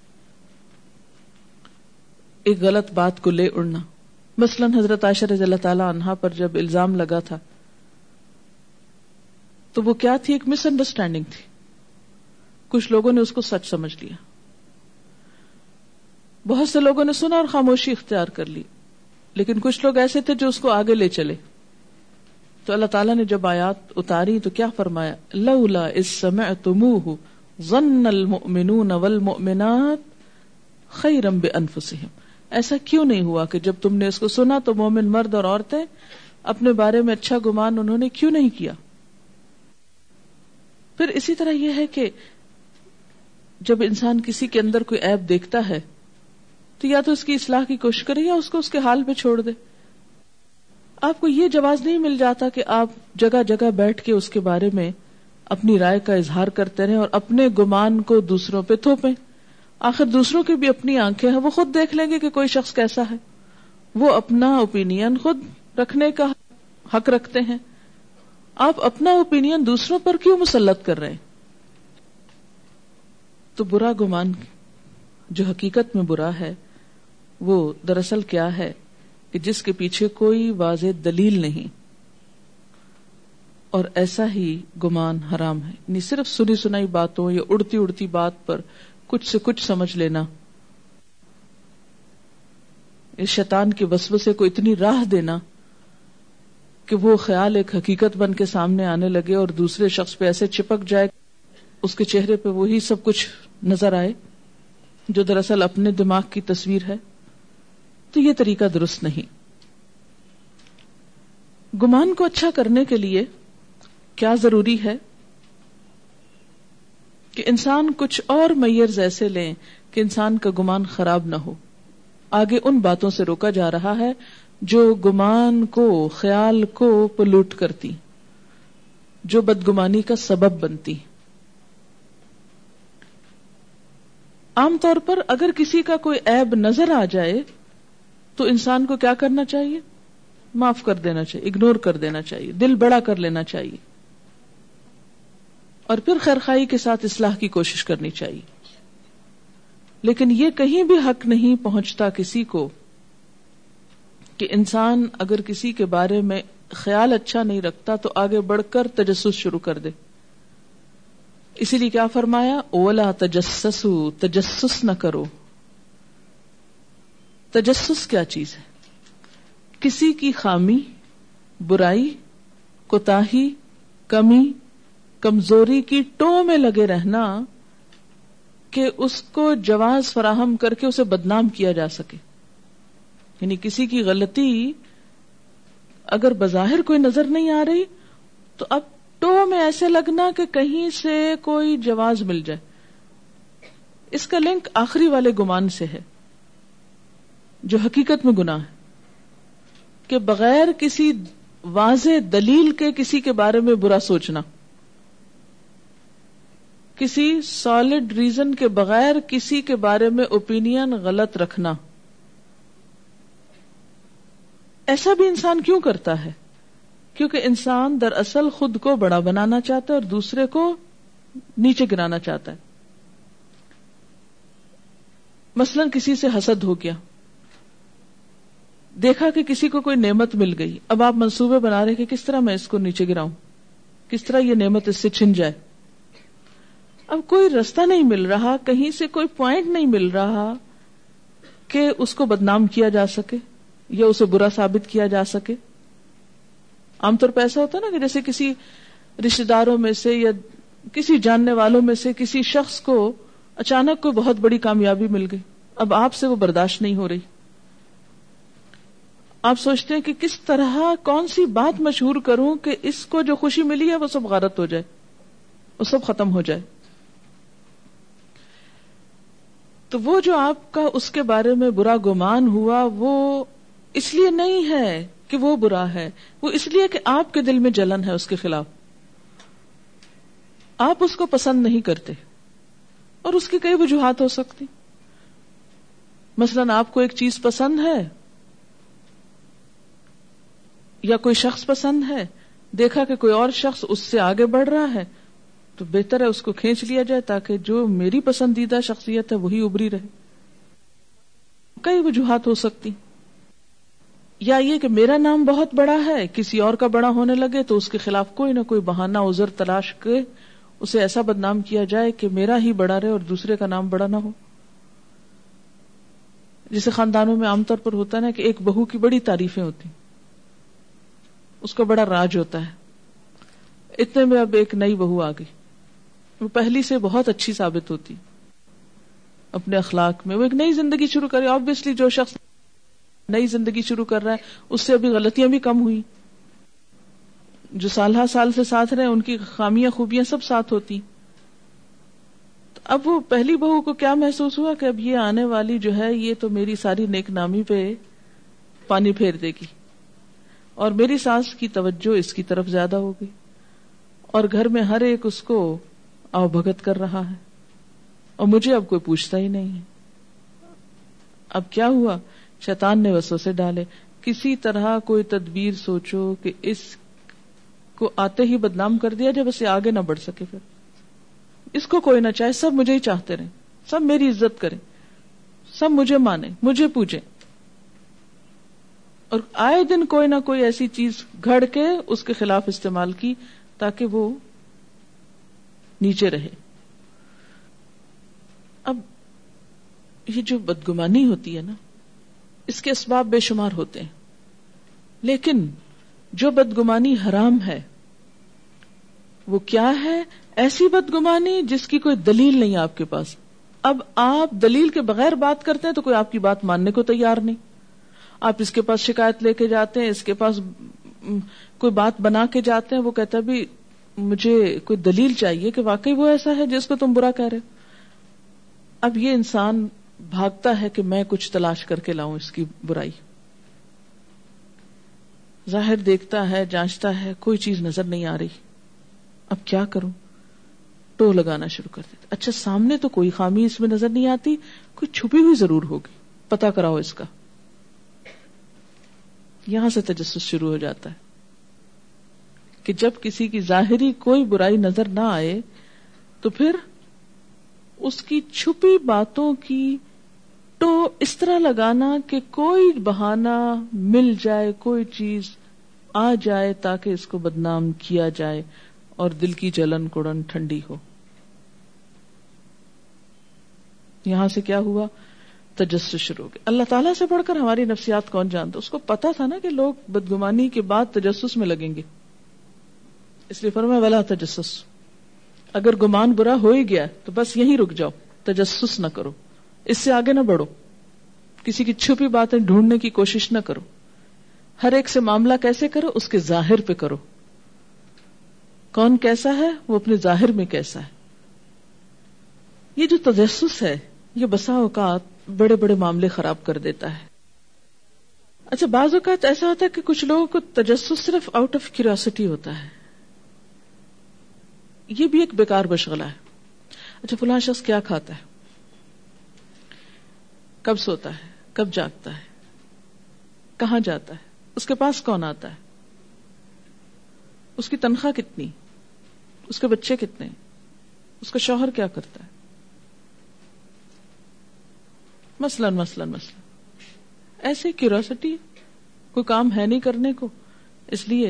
ایک غلط بات کو لے اڑنا. مثلا حضرت عائشہ رضی اللہ تعالی عنہا پر جب الزام لگا تھا تو وہ کیا تھی؟ ایک مس انڈرسٹینڈنگ تھی. کچھ لوگوں نے اس کو سچ سمجھ لیا، بہت سے لوگوں نے سنا اور خاموشی اختیار کر لی، لیکن کچھ لوگ ایسے تھے جو اس کو آگے لے چلے. تو اللہ تعالیٰ نے جب آیات اتاری تو کیا فرمایا؟ لولا اذ سمعتموہ ظن المؤمنون والمؤمنات خیرا بانفسہم. ایسا کیوں نہیں ہوا کہ جب تم نے اس کو سنا تو مومن مرد اور عورتیں اپنے بارے میں اچھا گمان انہوں نے کیوں نہیں کیا؟ پھر اسی طرح یہ ہے کہ جب انسان کسی کے اندر کوئی عیب دیکھتا ہے تو یا تو اس کی اصلاح کی کوشش کرے یا اس کو اس کے حال پہ چھوڑ دے. آپ کو یہ جواز نہیں مل جاتا کہ آپ جگہ جگہ بیٹھ کے اس کے بارے میں اپنی رائے کا اظہار کرتے رہیں اور اپنے گمان کو دوسروں پہ تھوپیں. آخر دوسروں کی بھی اپنی آنکھیں ہیں، وہ خود دیکھ لیں گے کہ کوئی شخص کیسا ہے. وہ اپنا اوپینین خود رکھنے کا حق رکھتے ہیں. آپ اپنا اوپینین دوسروں پر کیوں مسلط کر رہے ہیں؟ تو برا گمان جو حقیقت میں برا ہے وہ دراصل کیا ہے کہ جس کے پیچھے کوئی واضح دلیل نہیں، اور ایسا ہی گمان حرام ہے. یعنی صرف سنی سنائی باتوں یا اڑتی اڑتی بات پر کچھ سے کچھ سمجھ لینا، اس شیطان کے وسوسے کو اتنی راہ دینا کہ وہ خیال ایک حقیقت بن کے سامنے آنے لگے اور دوسرے شخص پہ ایسے چپک جائے اس کے چہرے پہ وہی سب کچھ نظر آئے جو دراصل اپنے دماغ کی تصویر ہے. تو یہ طریقہ درست نہیں. گمان کو اچھا کرنے کے لیے کیا ضروری ہے کہ انسان کچھ اور میئرز ایسے لیں کہ انسان کا گمان خراب نہ ہو. آگے ان باتوں سے روکا جا رہا ہے جو گمان کو، خیال کو پلوٹ کرتی، جو بدگمانی کا سبب بنتی. عام طور پر اگر کسی کا کوئی عیب نظر آ جائے تو انسان کو کیا کرنا چاہیے؟ معاف کر دینا چاہیے، اگنور کر دینا چاہیے، دل بڑا کر لینا چاہیے، اور پھر خیرخواہی کے ساتھ اصلاح کی کوشش کرنی چاہیے. لیکن یہ کہیں بھی حق نہیں پہنچتا کسی کو کہ انسان اگر کسی کے بارے میں خیال اچھا نہیں رکھتا تو آگے بڑھ کر تجسس شروع کر دے. اسی لیے کیا فرمایا؟ وَلَا تَجَسَّسُوا، تجسس نہ کرو. تجسس کیا چیز ہے؟ کسی کی خامی، برائی، کوتاہی، کمی کمزوری کی ٹو میں لگے رہنا کہ اس کو جواز فراہم کر کے اسے بدنام کیا جا سکے. یعنی کسی کی غلطی اگر بظاہر کوئی نظر نہیں آ رہی تو اب ٹو میں ایسے لگنا کہ کہیں سے کوئی جواز مل جائے. اس کا لنک آخری والے گمان سے ہے جو حقیقت میں گناہ ہے, کہ بغیر کسی واضح دلیل کے کسی کے بارے میں برا سوچنا, کسی سالڈ ریزن کے بغیر کسی کے بارے میں اوپینین غلط رکھنا. ایسا بھی انسان کیوں کرتا ہے؟ کیونکہ انسان دراصل خود کو بڑا بنانا چاہتا ہے اور دوسرے کو نیچے گرانا چاہتا ہے. مثلا کسی سے حسد ہو گیا, دیکھا کہ کسی کو کوئی نعمت مل گئی, اب آپ منصوبے بنا رہے کہ کس طرح میں اس کو نیچے گراؤں, کس طرح یہ نعمت اس سے چھن جائے. اب کوئی رستہ نہیں مل رہا, کہیں سے کوئی پوائنٹ نہیں مل رہا کہ اس کو بدنام کیا جا سکے یا اسے برا ثابت کیا جا سکے. عام طور پہ ایسا ہوتا ہے نا کہ جیسے کسی رشتے داروں میں سے یا کسی جاننے والوں میں سے کسی شخص کو اچانک کوئی بہت بڑی کامیابی مل گئی, اب آپ سے وہ برداشت نہیں ہو رہی. آپ سوچتے ہیں کہ کس طرح کون سی بات مشہور کروں کہ اس کو جو خوشی ملی ہے وہ سب غارت ہو جائے, وہ سب ختم ہو جائے. تو وہ جو آپ کا اس کے بارے میں برا گمان ہوا وہ اس لیے نہیں ہے کہ وہ برا ہے, وہ اس لیے کہ آپ کے دل میں جلن ہے اس کے خلاف, آپ اس کو پسند نہیں کرتے. اور اس کی کئی وجوہات ہو سکتی. مثلا آپ کو ایک چیز پسند ہے یا کوئی شخص پسند ہے, دیکھا کہ کوئی اور شخص اس سے آگے بڑھ رہا ہے تو بہتر ہے اس کو کھینچ لیا جائے تاکہ جو میری پسندیدہ شخصیت ہے وہی ابری رہے. کئی وجوہات ہو سکتی. یا یہ کہ میرا نام بہت بڑا ہے, کسی اور کا بڑا ہونے لگے تو اس کے خلاف کوئی نہ کوئی بہانہ عذر تلاش کے اسے ایسا بدنام کیا جائے کہ میرا ہی بڑا رہے اور دوسرے کا نام بڑا نہ ہو. جسے خاندانوں میں عام طور پر ہوتا ہے نا کہ ایک بہو کی بڑی تعریفیں ہوتی, اس کا بڑا راج ہوتا ہے. اتنے میں اب ایک نئی بہو آ گئی, وہ پہلی سے بہت اچھی ثابت ہوتی اپنے اخلاق میں, وہ ایک نئی زندگی شروع کرے. آبویسلی جو شخص نئی زندگی شروع کر رہا ہے اس سے ابھی غلطیاں بھی کم ہوئی, جو سالہ سال سے ساتھ رہے ان کی خامیاں خوبیاں سب ساتھ ہوتی. تو اب وہ پہلی بہو کو کیا محسوس ہوا کہ اب یہ آنے والی جو ہے یہ تو میری ساری نیک نامی پہ پانی پھیر دے گی, اور میری ساس کی توجہ اس کی طرف زیادہ ہو گئی, اور گھر میں ہر ایک اس کو آؤ بھگت کر رہا ہے, اور مجھے اب کوئی پوچھتا ہی نہیں ہے. اب کیا ہوا؟ شیطان نے وسوسے ڈالے, کسی طرح کوئی تدبیر سوچو کہ اس کو آتے ہی بدنام کر دیا جب اسے آگے نہ بڑھ سکے, پھر اس کو کوئی نہ چاہے, سب مجھے ہی چاہتے رہیں, سب میری عزت کریں, سب مجھے مانیں, مجھے پوجیں. اور آئے دن کوئی نہ کوئی ایسی چیز گھڑ کے اس کے خلاف استعمال کی تاکہ وہ نیچے رہے. اب یہ جو بدگمانی ہوتی ہے نا, اس کے اسباب بے شمار ہوتے ہیں, لیکن جو بدگمانی حرام ہے وہ کیا ہے؟ ایسی بدگمانی جس کی کوئی دلیل نہیں آپ کے پاس. اب آپ دلیل کے بغیر بات کرتے ہیں تو کوئی آپ کی بات ماننے کو تیار نہیں. آپ اس کے پاس شکایت لے کے جاتے ہیں, اس کے پاس کوئی بات بنا کے جاتے ہیں, وہ کہتا ہے بھی مجھے کوئی دلیل چاہیے کہ واقعی وہ ایسا ہے جس کو تم برا کہہ رہے. اب یہ انسان بھاگتا ہے کہ میں کچھ تلاش کر کے لاؤں اس کی برائی. ظاہر دیکھتا ہے, جانچتا ہے, کوئی چیز نظر نہیں آ رہی. اب کیا کروں؟ ٹو لگانا شروع کر دیتا. اچھا سامنے تو کوئی خامی اس میں نظر نہیں آتی, کوئی چھپی ہوئی ضرور ہوگی, پتہ کراؤ اس کا. یہاں سے تجسس شروع ہو جاتا ہے کہ جب کسی کی ظاہری کوئی برائی نظر نہ آئے تو پھر اس کی چھپی باتوں کی تو اس طرح لگانا کہ کوئی بہانہ مل جائے, کوئی چیز آ جائے تاکہ اس کو بدنام کیا جائے اور دل کی جلن کڑن ٹھنڈی ہو. یہاں سے کیا ہوا؟ تجسس شروع ہو گیا. اللہ تعالیٰ سے بڑھ کر ہماری نفسیات کون جانتا؟ اس کو پتا تھا نا کہ لوگ بدگمانی کے بعد تجسس میں لگیں گے, اس لیے فرمایا ولا تجسس, اگر گمان برا ہو ہی گیا تو بس یہیں رک جاؤ، تجسس نہ کرو، اس سے آگے نہ بڑھو، کسی کی چھپی باتیں ڈھونڈنے کی کوشش نہ کرو. ہر ایک سے معاملہ کیسے کرو؟ اس کے ظاہر پہ کرو. کون کیسا ہے وہ اپنے ظاہر میں کیسا ہے. یہ جو تجسس ہے یہ بسا اوقات بڑے بڑے معاملے خراب کر دیتا ہے. اچھا، بعض اوقات ایسا ہوتا ہے کہ کچھ لوگوں کو تجسس صرف آؤٹ آف کیوریوسٹی ہوتا ہے، یہ بھی ایک بیکار مشغلہ ہے. اچھا، فلاں شخص کیا کھاتا ہے، کب سوتا ہے، کب جاگتا ہے، کہاں جاتا ہے، اس کے پاس کون آتا ہے، اس کی تنخواہ کتنی، اس کے بچے کتنے، اس کا شوہر کیا کرتا ہے، مثلاً ایسے کیوریوسٹی. کوئی کام ہے نہیں کرنے کو، اس لیے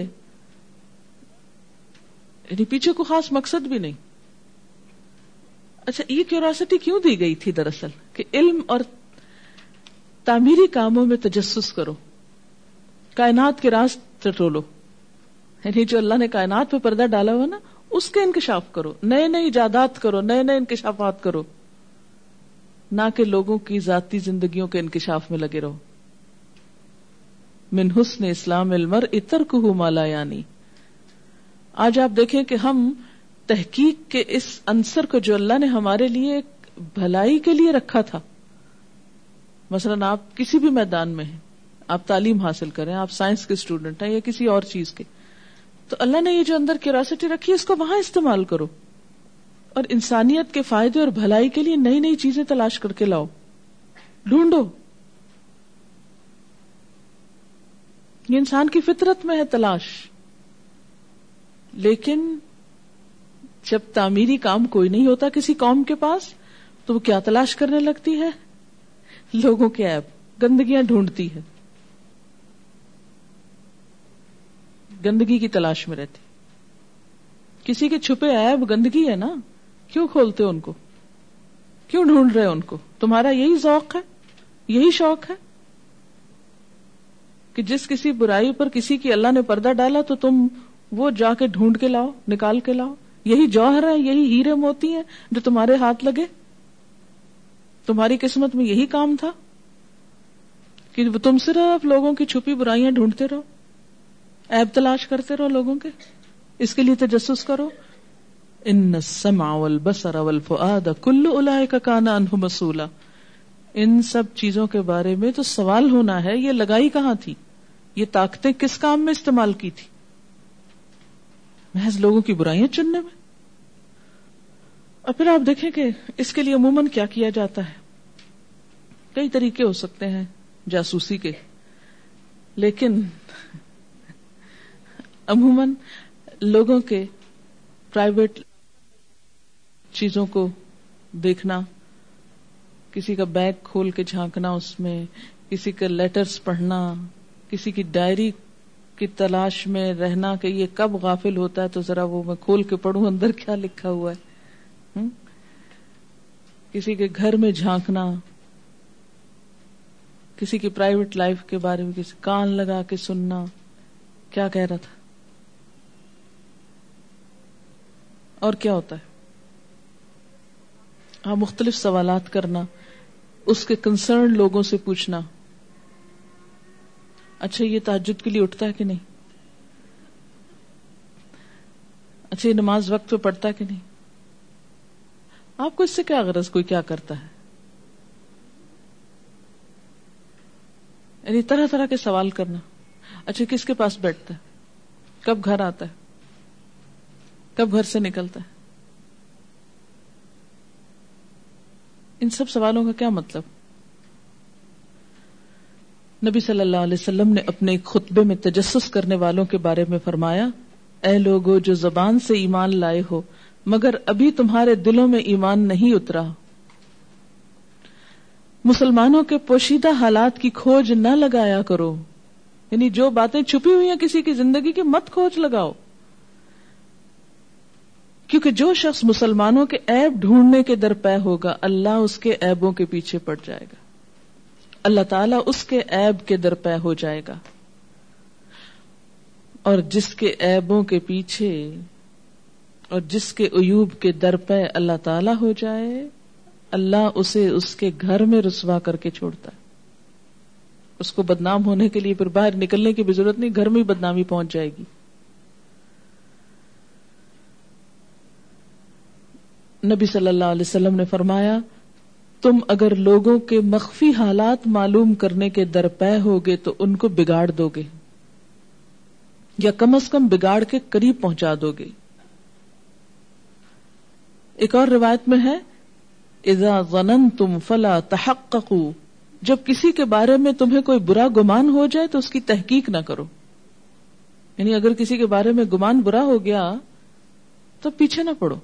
یعنی پیچھے کو خاص مقصد بھی نہیں. اچھا، یہ کیوریوسٹی کیوں دی گئی تھی دراصل؟ کہ علم اور تعمیری کاموں میں تجسس کرو، کائنات کے راز ٹٹولو. یعنی جو اللہ نے کائنات پہ پردہ ڈالا ہوا نا، اس کے انکشاف کرو، نئے نئے ایجادات کرو، نئے نئے انکشافات کرو، نہ کہ لوگوں کی ذاتی زندگیوں کے انکشاف میں لگے رہو. من حسن اسلام المرء ترکہ ما لا یعنی. آج آپ دیکھیں کہ ہم تحقیق کے اس عنصر کو جو اللہ نے ہمارے لیے ایک بھلائی کے لیے رکھا تھا، مثلا آپ کسی بھی میدان میں ہیں، آپ تعلیم حاصل کریں، آپ سائنس کے اسٹوڈنٹ ہیں یا کسی اور چیز کے، تو اللہ نے یہ جو اندر کیوریوسٹی رکھی ہے اس کو وہاں استعمال کرو اور انسانیت کے فائدے اور بھلائی کے لیے نئی نئی چیزیں تلاش کر کے لاؤ، ڈھونڈو. یہ انسان کی فطرت میں ہے تلاش. لیکن جب تعمیری کام کوئی نہیں ہوتا کسی قوم کے پاس تو وہ کیا تلاش کرنے لگتی ہے؟ لوگوں کے عیب، گندگیاں ڈھونڈتی ہے، گندگی کی تلاش میں رہتی. کسی کے چھپے عیب گندگی ہے نا، کیوں کھولتے ان کو، کیوں ڈھونڈ رہے ان کو؟ تمہارا یہی ذوق ہے، یہی شوق ہے کہ جس کسی برائی پر کسی کی اللہ نے پردہ ڈالا تو تم وہ جا کے ڈھونڈ کے لاؤ، نکال کے لاؤ. یہی جوہر ہے، یہی ہیرے موتی ہیں جو تمہارے ہاتھ لگے. تمہاری قسمت میں یہی کام تھا کہ تم صرف لوگوں کی چھپی برائیاں ڈھونڈتے رہو، عیب تلاش کرتے رہو لوگوں کے. اس کے لیے تجسس کرو. ان السمع والبصر والفؤاد کل اولئک کان عنہ مسئولا. ان سب چیزوں کے بارے میں تو سوال ہونا ہے. یہ لگائی کہاں تھی؟ یہ طاقتیں کس کام میں استعمال کی تھی؟ محض لوگوں کی برائیاں چننے میں. اور پھر آپ دیکھیں کہ اس کے لیے عموماً کیا کیا جاتا ہے. کئی طریقے ہو سکتے ہیں جاسوسی کے، لیکن عموماً لوگوں کے پرائیویٹ چیزوں کو دیکھنا، کسی کا بیگ کھول کے جھانکنا، اس میں کسی کا لیٹرز پڑھنا، کسی کی ڈائری کی تلاش میں رہنا کہ یہ کب غافل ہوتا ہے تو ذرا وہ میں کھول کے پڑھوں اندر کیا لکھا ہوا ہے. کسی کے گھر میں جھانکنا، کسی کی پرائیویٹ لائف کے بارے میں کسی کان لگا کے سننا، کیا کہہ رہا تھا. اور کیا ہوتا ہے؟ مختلف سوالات کرنا، اس کے کنسرن لوگوں سے پوچھنا. اچھا یہ تہجد کے لیے اٹھتا ہے کہ نہیں؟ اچھا یہ نماز وقت پہ پڑھتا ہے کہ نہیں؟ آپ کو اس سے کیا غرض؟ کوئی کیا کرتا ہے؟ یعنی طرح طرح کے سوال کرنا. اچھا کس کے پاس بیٹھتا ہے، کب گھر آتا ہے، کب گھر سے نکلتا ہے؟ ان سب سوالوں کا کیا مطلب؟ نبی صلی اللہ علیہ وسلم نے اپنے ایک خطبے میں تجسس کرنے والوں کے بارے میں فرمایا، اے لوگو جو زبان سے ایمان لائے ہو مگر ابھی تمہارے دلوں میں ایمان نہیں اترا، مسلمانوں کے پوشیدہ حالات کی کھوج نہ لگایا کرو. یعنی جو باتیں چھپی ہوئی ہیں کسی کی زندگی کی مت کھوج لگاؤ، کیونکہ جو شخص مسلمانوں کے عیب ڈھونڈنے کے درپے ہوگا اللہ اس کے عیبوں کے پیچھے پڑ جائے گا، اللہ تعالیٰ اس کے عیب کے درپے ہو جائے گا. اور جس کے عیبوں کے پیچھے اور جس کے عیوب کے در پہ اللہ تعالی ہو جائے اللہ اسے اس کے گھر میں رسوا کر کے چھوڑتا ہے. اس کو بدنام ہونے کے لیے پھر باہر نکلنے کی بھی ضرورت نہیں, گھر میں ہی بدنامی پہنچ جائے گی. نبی صلی اللہ علیہ وسلم نے فرمایا تم اگر لوگوں کے مخفی حالات معلوم کرنے کے درپے ہوگے تو ان کو بگاڑ دو گے, یا کم از کم بگاڑ کے قریب پہنچا دو گے. ایک اور روایت میں ہے اذا ظننتم فلا تحققوا, جب کسی کے بارے میں تمہیں کوئی برا گمان ہو جائے تو اس کی تحقیق نہ کرو. یعنی اگر کسی کے بارے میں گمان برا ہو گیا تو پیچھے نہ پڑو.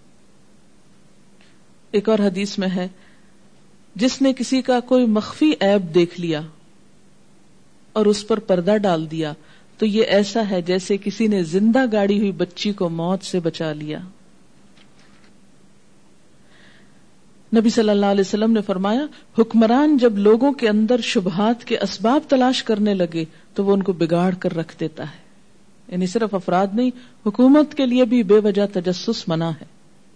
ایک اور حدیث میں ہے جس نے کسی کا کوئی مخفی عیب دیکھ لیا اور اس پر پردہ ڈال دیا تو یہ ایسا ہے جیسے کسی نے زندہ گاڑی ہوئی بچی کو موت سے بچا لیا. نبی صلی اللہ علیہ وسلم نے فرمایا حکمران جب لوگوں کے اندر شبہات کے اسباب تلاش کرنے لگے تو وہ ان کو بگاڑ کر رکھ دیتا ہے. یعنی صرف افراد نہیں, حکومت کے لیے بھی بے وجہ تجسس منع ہے.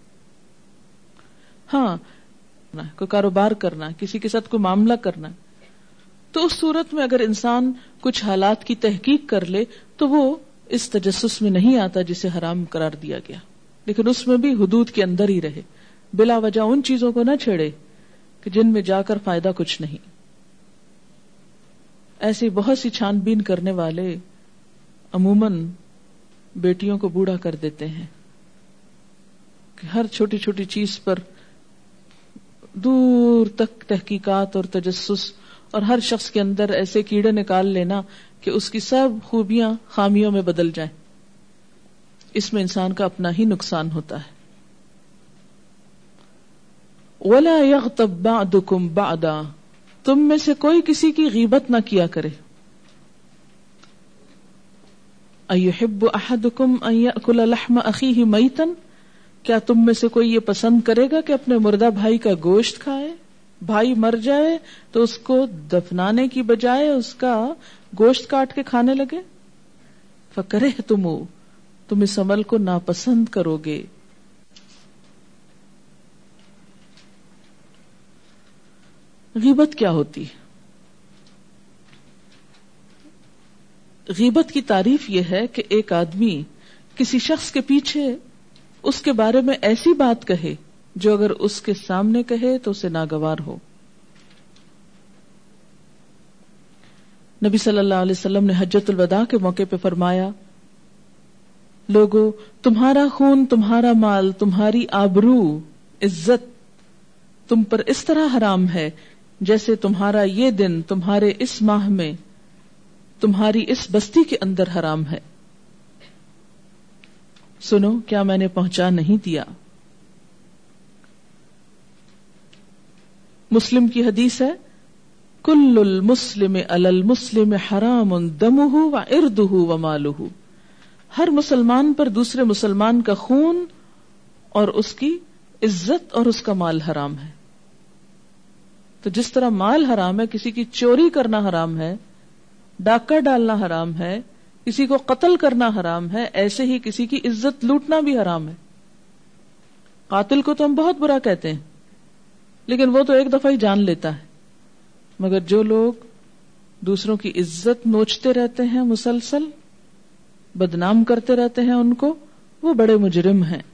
ہاں کوئی کاروبار کرنا, کسی کے ساتھ کوئی معاملہ کرنا, تو اس صورت میں اگر انسان کچھ حالات کی تحقیق کر لے تو وہ اس تجسس میں نہیں آتا جسے حرام قرار دیا گیا, لیکن اس میں بھی حدود کے اندر ہی رہے, بلا وجہ ان چیزوں کو نہ چھیڑے کہ جن میں جا کر فائدہ کچھ نہیں. ایسی بہت سی چھان بین کرنے والے عموماً بیٹیوں کو بوڑھا کر دیتے ہیں کہ ہر چھوٹی چھوٹی چیز پر دور تک تحقیقات اور تجسس, اور ہر شخص کے اندر ایسے کیڑے نکال لینا کہ اس کی سب خوبیاں خامیوں میں بدل جائیں. اس میں انسان کا اپنا ہی نقصان ہوتا ہے. وَلَا يَغْتَبْ بَعْضُكُمْ بَعْضًا, تم میں سے کوئی کسی کی غیبت نہ کیا کرے. أَيُحِبُّ أَحَدُكُمْ أَن يَأْكُلَ لَحْمَ أَخِيهِ مَيْتًا, کیا تم میں سے کوئی یہ پسند کرے گا کہ اپنے مردہ بھائی کا گوشت کھائے؟ بھائی مر جائے تو اس کو دفنانے کی بجائے اس کا گوشت کاٹ کے کھانے لگے. فَكَرِهْتُمُ, تم اس عمل کو ناپسند کرو گے. غیبت کیا ہوتی ہے؟ غیبت کی تعریف یہ ہے کہ ایک آدمی کسی شخص کے پیچھے اس کے بارے میں ایسی بات کہے جو اگر اس کے سامنے کہے تو اسے ناگوار ہو. نبی صلی اللہ علیہ وسلم نے حجۃ الوداع کے موقع پہ فرمایا لوگو تمہارا خون, تمہارا مال, تمہاری آبرو, عزت تم پر اس طرح حرام ہے جیسے تمہارا یہ دن تمہارے اس ماہ میں تمہاری اس بستی کے اندر حرام ہے. سنو کیا میں نے پہنچا نہیں دیا؟ مسلم کی حدیث ہے کل المسلم علی المسلم حرام دمہ وعرضہ ومالہ, ہر مسلمان پر دوسرے مسلمان کا خون اور اس کی عزت اور اس کا مال حرام ہے. تو جس طرح مال حرام ہے, کسی کی چوری کرنا حرام ہے, ڈاکہ ڈالنا حرام ہے, کسی کو قتل کرنا حرام ہے, ایسے ہی کسی کی عزت لوٹنا بھی حرام ہے. قاتل کو تو ہم بہت برا کہتے ہیں لیکن وہ تو ایک دفعہ ہی جان لیتا ہے, مگر جو لوگ دوسروں کی عزت نوچتے رہتے ہیں, مسلسل بدنام کرتے رہتے ہیں ان کو, وہ بڑے مجرم ہیں.